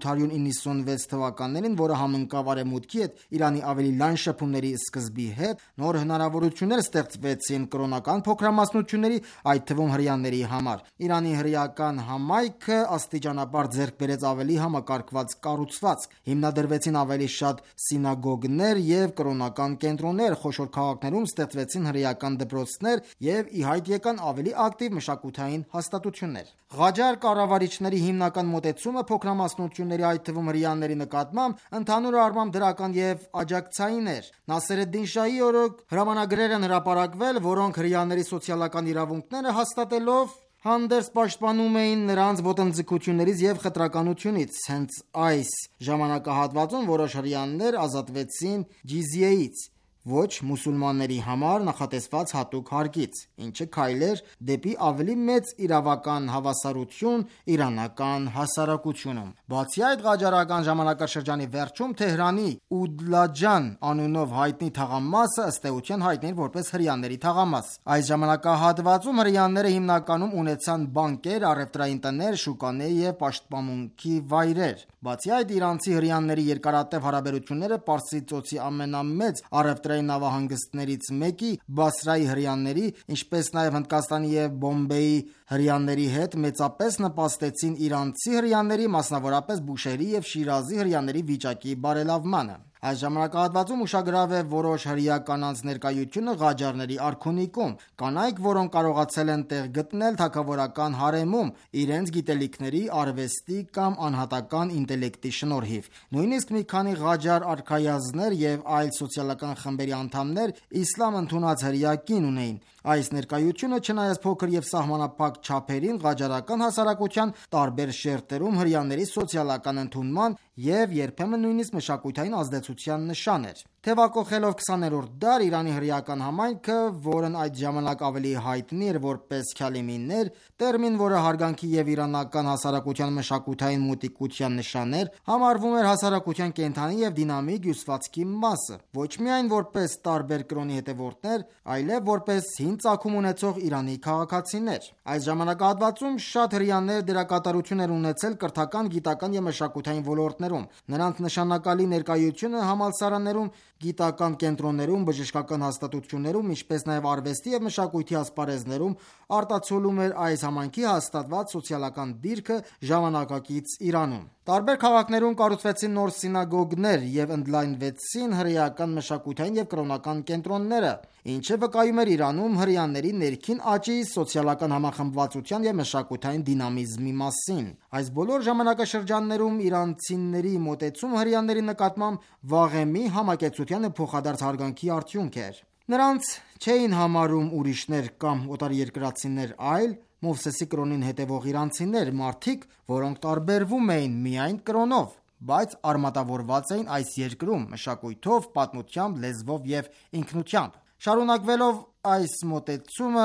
1896 թվականներին, որը համընկավ Արևմուտքի հետ Իրանի ավելի լայն շփումների սկզբի հետ, նոր հնարավորություններ ստեղծվեցին կրոնական փոքրամասնությունների, այդ թվում հրեաների համար։ Իրանի հրեական համայնքը աստիճանաբար ձեռք բերեց ավելի համակարգված կառուցվածք, հիմնադրվեցին ավելի շատ սինագոգներ եւ կրոնական կենտրոններ, խոշոր քաղաքներում ստեղծվեցին հրեական դպրոցներ եւ ի հայտ եկան ավելի ակտիվ մշակութային հաստատություններ։ Ղաջար կառավարիչների հիմնական մոտեցումը փոքրամասնությունների, այդ թվում հրեաների նկատմամբ, ընդհանուր առմամբ դրական եւ աջակցային էր։ Նասեր ալ-Դին Շահի օրոք հրամանագրեր են հրապարակվել, որոնք հրեաների սոցիալական իրավունքները հաստատելով հանդերձ պաշտպանում էին նրանց ոտնձգություններից եւ խտրականությունից։ Հենց այս ժամանակահատվածում որոշ հրեաներ ազատվեցին ջիզիեից, ոչ մուսուլմանների համար նախատեսված հատուկ հարկից, ինչը քայլ էր դեպի ավելի մեծ իրավական հավասարություն իրանական հասարակությունում։ Բացի այդ, ղաջարական ժամանակաշրջանի վերջում Թեհրանի Ուդլաջան անունով հայտնի թաղամասը ըստ էության հայտնի էր որպես հրեաների թաղամաս։ Այս ժամանակահատվածում հրեաները հիմնականում ունեցան բանկեր, առևտրային տներ, շուկաներ եւ պաշտպանմունքի վայրեր։ Բացի այդ, իրանցի հրեաների երկարատև հարաբերությունները Պարսից ծոցի ամենամեծ առևտրային նավահանգիստներից մեկի Բասրայի հրեաների, ինչպես նաև Հնդկաստանի եւ Բոմբեի հրեաների հետ մեծապես նպաստեցին իրանցի հրեաների, մասնավորապես Բուշեհրի եւ Շիրազի հրեաների վիճակի բարելավմանը։ Այս ժամանակահատվածում ուշագրավ է որոշ հրեա կանանց ներկայությունը Ղաջարների արքունիքում, կանայք, որոնք կարողացել են տեղ գտնել թագավորական հարեմում իրենց գիտելիքների, արվեստի կամ անհատական ինտելեկտի շնորհիվ։ Նույնիսկ մի քանի Ղաջար արքայազններ եւ այլ սոցիալական խմբերի անդամներ իսլամ ընդունած հրեա կին ունեին։ Այս ներկայությունը, չնայած փոքր եւ սահմանափակ չափերին, ղաջարական հասարակության տարբեր շերտերում հրեաների սոցիալական ընդունման եւ երբեմն նույնիսկ մշակութային ազդեցության նշան էր։ Թևակողելով 20-րդ դար, Իրանի հրեական համայնքը, որն այդ ժամանակ ավելի հայտնի էր որպես քյալիմիներ, տերմին, որը հարգանքի եւ իրանական հասարակության մշակութային մոտիկության նշան էր, համարվում էր հասարակության կենդանի եւ դինամիկ հյուսվածքի մասը, ոչ միայն որպես տարբեր կրոնի հետևորդներ, այլև որպես հին ծագում ունեցող Իրանի քաղաքացիներ։ Այս ժամանակահատվածում շատ հրեաներ դերակատարություն են ունեցել կրթական, գիտական եւ մշակութային ոլորտներում։ Նրանց նշանակալի ներկայությունը համալսարաններում, գիտական կենտրոններում, բժշկական հաստատություններում, ինչպես նաև արվեստի եւ մշակույթի ասպարեզներում արտացոլում էր այս համայնքի հաստատված սոցիալական դիրքը ժամանակակից Իրանում։ Տարբեր քաղաքներում կառուցվեցին նոր սինագոգներ եւ ընդլայնվեցին հրեական մշակութային եւ կրոնական կենտրոնները, ինչը վկայում էր Իրանում հրեաների ներքին աճի, սոցիալական համախմբվածության եւ մշակութային դինամիզմի մասին։ Այս բոլոր ժամանակաշրջաններում իրանցիների մոտեցումը հրեաների նկատմամբ վաղեմի համակեցությանը փոխադարձ հարգանքի արդյունք էր։ Նրանց չէին համարում ուրիշներ կամ օտարերկրացիներ, այլ Մովսեսի կրոնին հետևող իրանցիներ, մարդիկ, որոնք տարբերվում էին միայն կրոնով, բայց արմատավորված էին այս երկրում մշակույթով, պատմությամբ, լեզվով եւ ինքնությամբ։ Շարունակվելով այս մոտեցումը,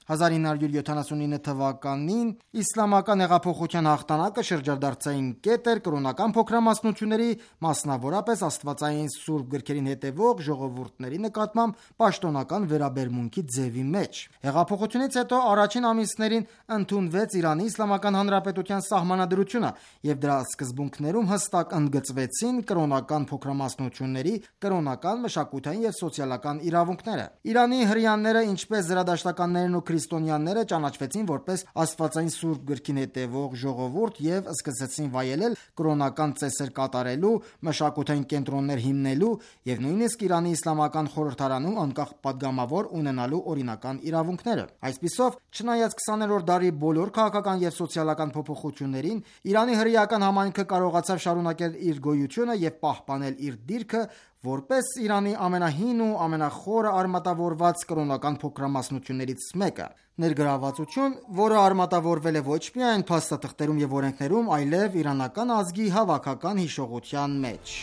1979 թվականին իսլամական հեղափոխության հաղթանակը շրջադարձային կետ էր կրոնական փոքրամասնությունների, մասնավորապես աստվածային սուրբ գրքերին հետևող ժողովուրդների նկատմամբ պաշտոնական վերաբերմունքի ձևի մեջ։ Հեղափոխությունից հետո առաջին ամիսներին ընդունվեց Իրանի Իսլամական Հանրապետության սահմանադրությունը, եւ դրա սկզբունքներում հստակ ընդգծվեցին կրոնական փոքրամասնությունների կրոնական, մշակութային եւ սոցիալական իրավունքները։ Իրանի հրեաները, ինչպես զրադաշտականներն ու քրիստոնյաները, ճանաչվեցին որպես աստվածային սուրբ գրքին հետևող ժողովուրդ եւ սկսեցին վայելել կրոնական ծեսեր կատարելու, մշակութային կենտրոններ հիմնելու եւ նույնիսկ Իրանի իսլամական խորհրդարանում անկախ падգամավոր ունենալու օրինական իրավունքները։ Այսպիսով, չնայած 20-րդ դարի բոլոր քաղաքական եւ սոցիալական փոփոխություններին, Իրանի հրեական համայնքը կարողացավ շարունակել իր գոյությունը եւ պահպանել իր դիրքը որպես Իրանի ամենահին ու ամենախորը արմատավորված կրոնական փոքրամասնություններից մեկը։ Ներգրավվածություն, որը արմատավորվել է ոչ միայն փաստաթղթերում եւ օրենքներում, այլև իրանական ազգի հավաքական հիշողության մեջ։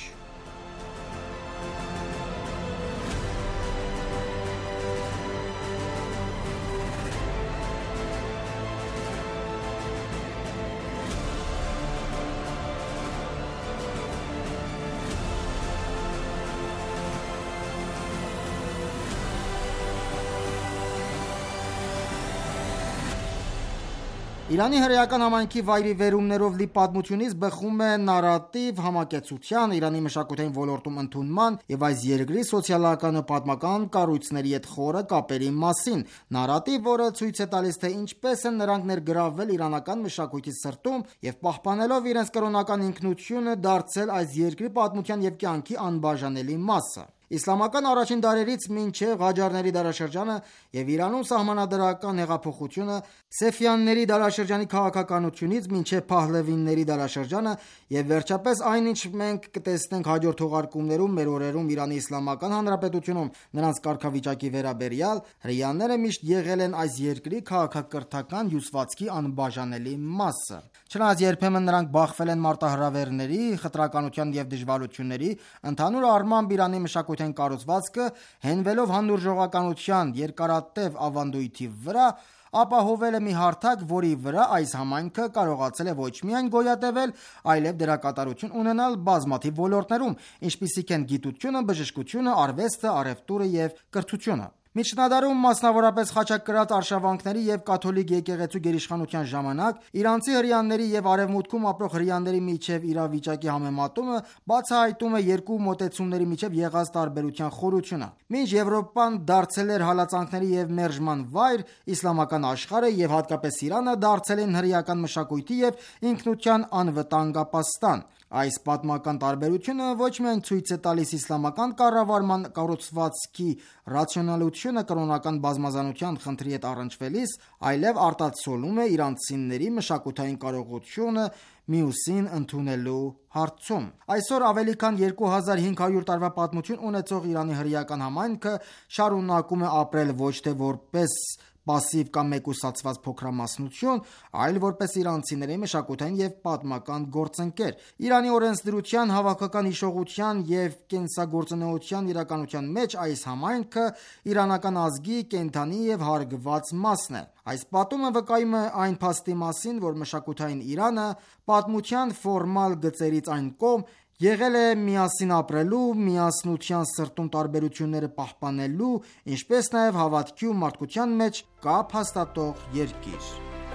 Իրանի հրեական համայնքի վայրիվերումներով լի պատմությունից բխում է նարատիվ համակեցության, Իրանի մշակութային ոլորտում ընդունման եւ այս երկրի սոցիալական ու պատմական կառույցների հետ խորը կապերի մասին։ Նարատիվ, որը ցույց է տալիս, թե ինչպես են նրանք ներգրավվել իրանական մշակույթի սրտում եւ պահպանելով իրենց կրոնական ինքնությունը դարձել այս երկրի պատմության եւ կյանքի անբաժանելի մասը։ Իսլամական առաջին դարերից մինչև Ղաջարների դարաշրջանը եւ Իրանում սահմանադրական հեղափոխությունը, Սեֆյանների դարաշրջանի քաղաքականությունից մինչև Փահլևիների դարաշրջանը եւ վերջապես այն, ինչ մենք կտեսնենք հաջորդ թողարկումներում մեր օրերում Իրանի Իսլամական Հանրապետությունում նրանց կարգավիճակի վերաբերյալ, հրեաները միշտ եղել են այս երկրի քաղաքակրթական հյուսվածքի անբաժանելի մասը։ Չնայած երբեմն նրանք բախվել են մարտահրավերների, խտրականության եւ դժվարությունների, ընդհանուր առմամբ Իրանի մշակութային կառուցվածքը հենվելով հանուրժողականության երկարատև ավանդույթի վրա ապահովել է մի հարթակ, որի վրա այս համայնքը կարողացել է ոչ միայն գոյատևել, այլև դերակատարություն ունենալ բազմաթիվ ոլորտներում, ինչպիսիք են գիտությունը, բժշկությունը, արվեստը, առևտուրը եւ կրթությունը։ Միջնադարում, մասնավորապես խաչակրաց արշավանքների եւ կաթոլիկ եկեղեցու գերիշխանության ժամանակ, իրանցի հրեաների եւ արևմուտքում ապրող հրեաների միջև իրավիճակի համեմատումը բացահայտում է երկու մոտեցումների միջև եղած տարբերության խորությունը։ Մինչ Եվրոպան դարձել էր հալածանքների եւ մերժման վայր, իսլամական աշխարհը եւ հատկապես Իրանը դարձել են հրեական մշակույթի եւ ինքնության անվտանգ ապաստան։ Այս պատմական տարբերությունը ոչ միայն ցույց է տալիս իսլամական կառավարման կառուցվածքի ռացիոնալությունը կրոնական բազմազանության խնդրի հետ առնչվելիս, այլև արտացոլում է իրանցիների մշակութային կարողությունը մյուսին ընդունելու հարցում։ Այսօր ավելի քան 2500 տարվա պատմություն ունեցող Իրանի հրեական համայնքը շարունակում է ապրել ոչ թե որպես պասիվ կամ մեկուսացված փոքրամասնություն, այլ որպես իրանցիների մշակութային եւ պատմական գործընկեր։ Իրանի օրենսդրության, հավաքական հիշողության եւ կենսագործունեության իրականության մեջ այս համայնքը իրանական ազգի կենդանի եւ հարգված մասն է։ Այս պատումը վկայում է այն փաստի մասին, որ մշակութային Իրանը պատմության ֆորմալ գծերից այն կողմ եղել է միասին ապրելու, միասնության սրտում տարբերությունները պահպանելու, ինչպես նաև հավատքի ու մարդկության մեջ կապ հաստատող երկիր։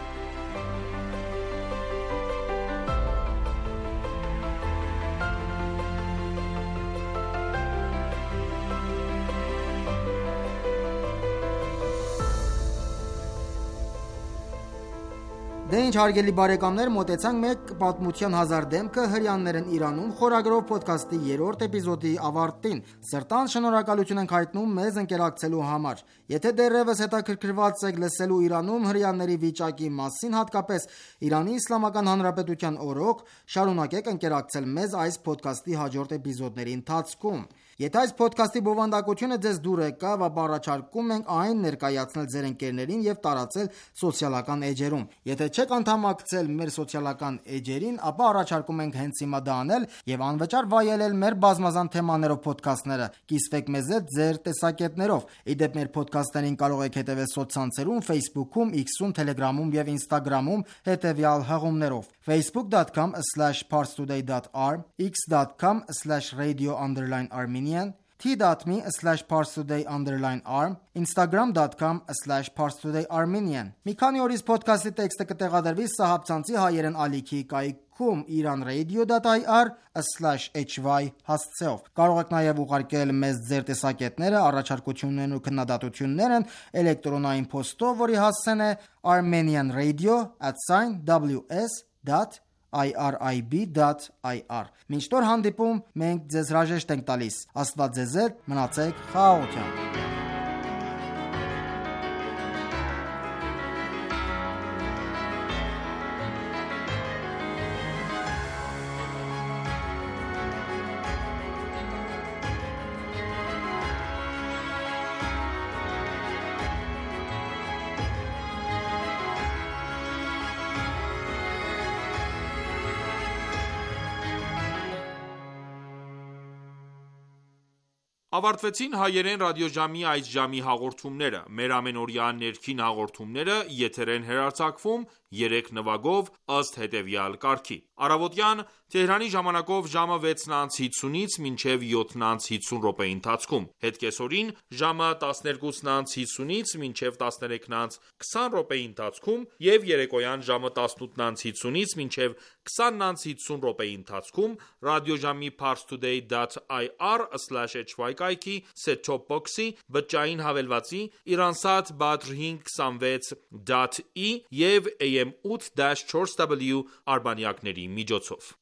Դե ինչ հարգելի բարեկամներ, մոտեցանք մեկ պատմության հազար դեմքը հրեաներ են Իրանում խորագրով ոդքասթի 3-րդ էպիզոդի ավարտին։ Սրտան շնորհակալություն ենք հայտնում մեզ ընկերակցելու համար։ Եթե դեռևս հետաքրքրված եք լսելու Իրանում հրեաների վիճակի մասին, հատկապես Իրանի Իսլամական Հանրապետության օրոք, շարունակեք ընկերակցել մեզ այս ոդքասթի հաջորդ էպիզոդների ընթացքում։ Եթե այս ոդքասթի բովանդակությունը ձեզ դուր եկավ, ապա առաջարկում ենք այն ներկայացնել ձեր ընկերներին և տարածել սոցիալական էջերում։ Եթե չեք անդամակցել մեր սոցիալական էջերին, ապա առաջարկում ենք հենց հիմա դա անել և անվճար վայելել մեր բազմազան թեմաներով ոդքասթները։ Կիսվեք մեզ հետ ձեր տեսակետներով։ Ի դեպ, մեր ոդքասթներին կարող եք հետևել սոցցանցերում Facebook-ում, X-ում, Telegram-ում և Instagram-ում հետևյալ հղումներով. facebook.com/parstoday.ir, x.com/radio_armenian, t.me/parstoday_arm, instagram.com/parstodayarmenian։ Մի քանի օրից ոդքասթի տեքստը կտեղադրվի Սահաբցանցի հայերեն ալիքի կայքում iranradio.ir/hy հասցեով։ Կարող եք նաև ուղարկել մեզ ձեր տեսակետները, առաջարկություններն ու քննադատություններն էլեկտրոնային փոստով, որի հասցեն է armenianradio@ws.irib.ir։ Մինչ նոր հանդիպում, մենք ձեզ հրաժեշտ ենք տալիս։ Աստված ձեզ հետ, մնացեք խաղաղությամբ։ Ավարտվեցին հայերեն ռադիոժամի այս ժամի հաղորդումները։ Մեր ամենօրյա ներքին հաղորդումները եթեր են հեռարձակվում 3 նվագով ըստ հետևյալ կարգի. Առավոտյան Թեհրանի ժամանակով ժամը 6:50-ից մինչև 7:50 րոպեի ընթացքում, հետկեսօրին ժամը 12:50-ից մինչև 13:20 րոպեի ընթացքում և երեկոյան ժամը 18:50-ից մինչև 20:50 րոպեի ընթացքում ռադիոժամի parstoday.ir/hy կայքի set-top box-ի, բջջային հավելվածի, Iransat Badr 526.E և AM 8-4W արբանյակների միջոցով։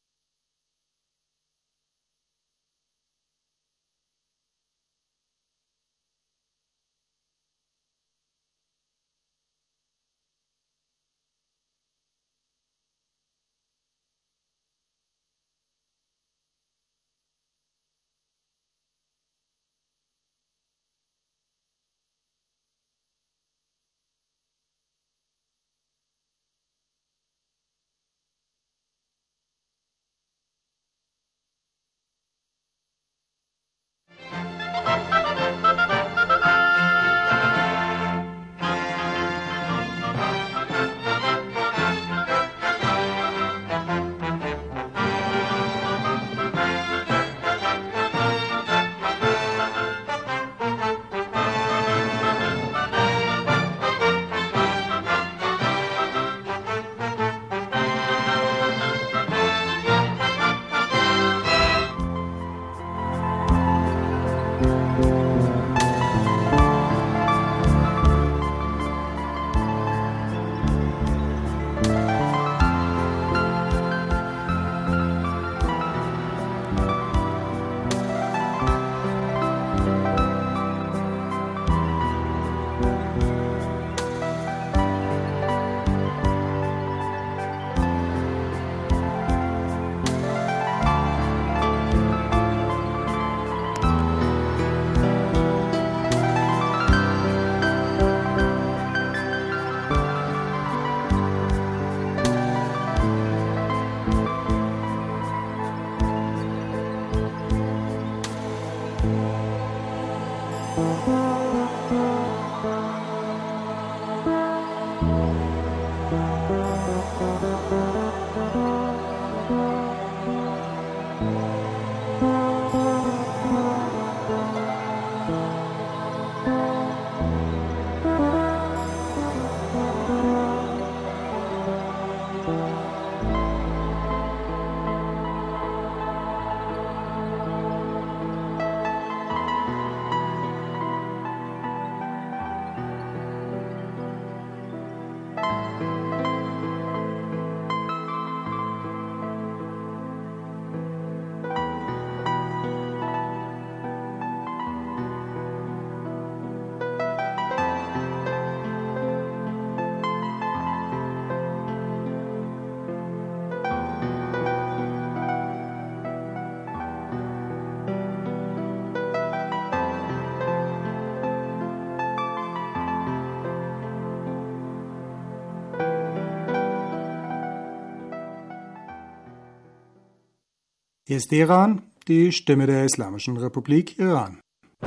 Hier ist Iran, die Stimme der Islamischen Republik Iran.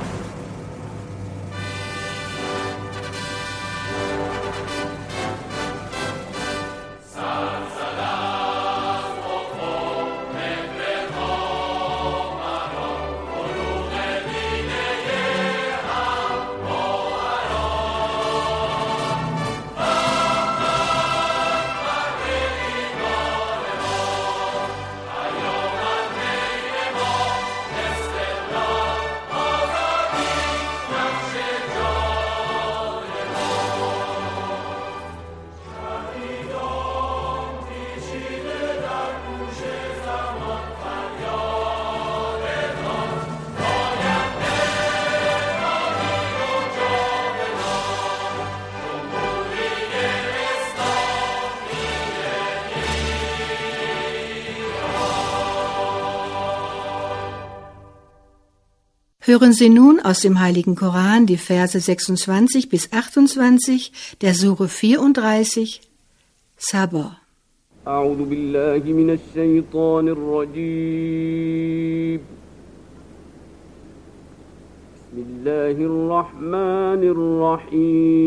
Hören Sie nun aus dem Heiligen Koran die Verse 26 bis 28 der Sure 34, Sabah. أعوذ بالله من الشيطان الرجيم بسم الله الرحمن الرحيم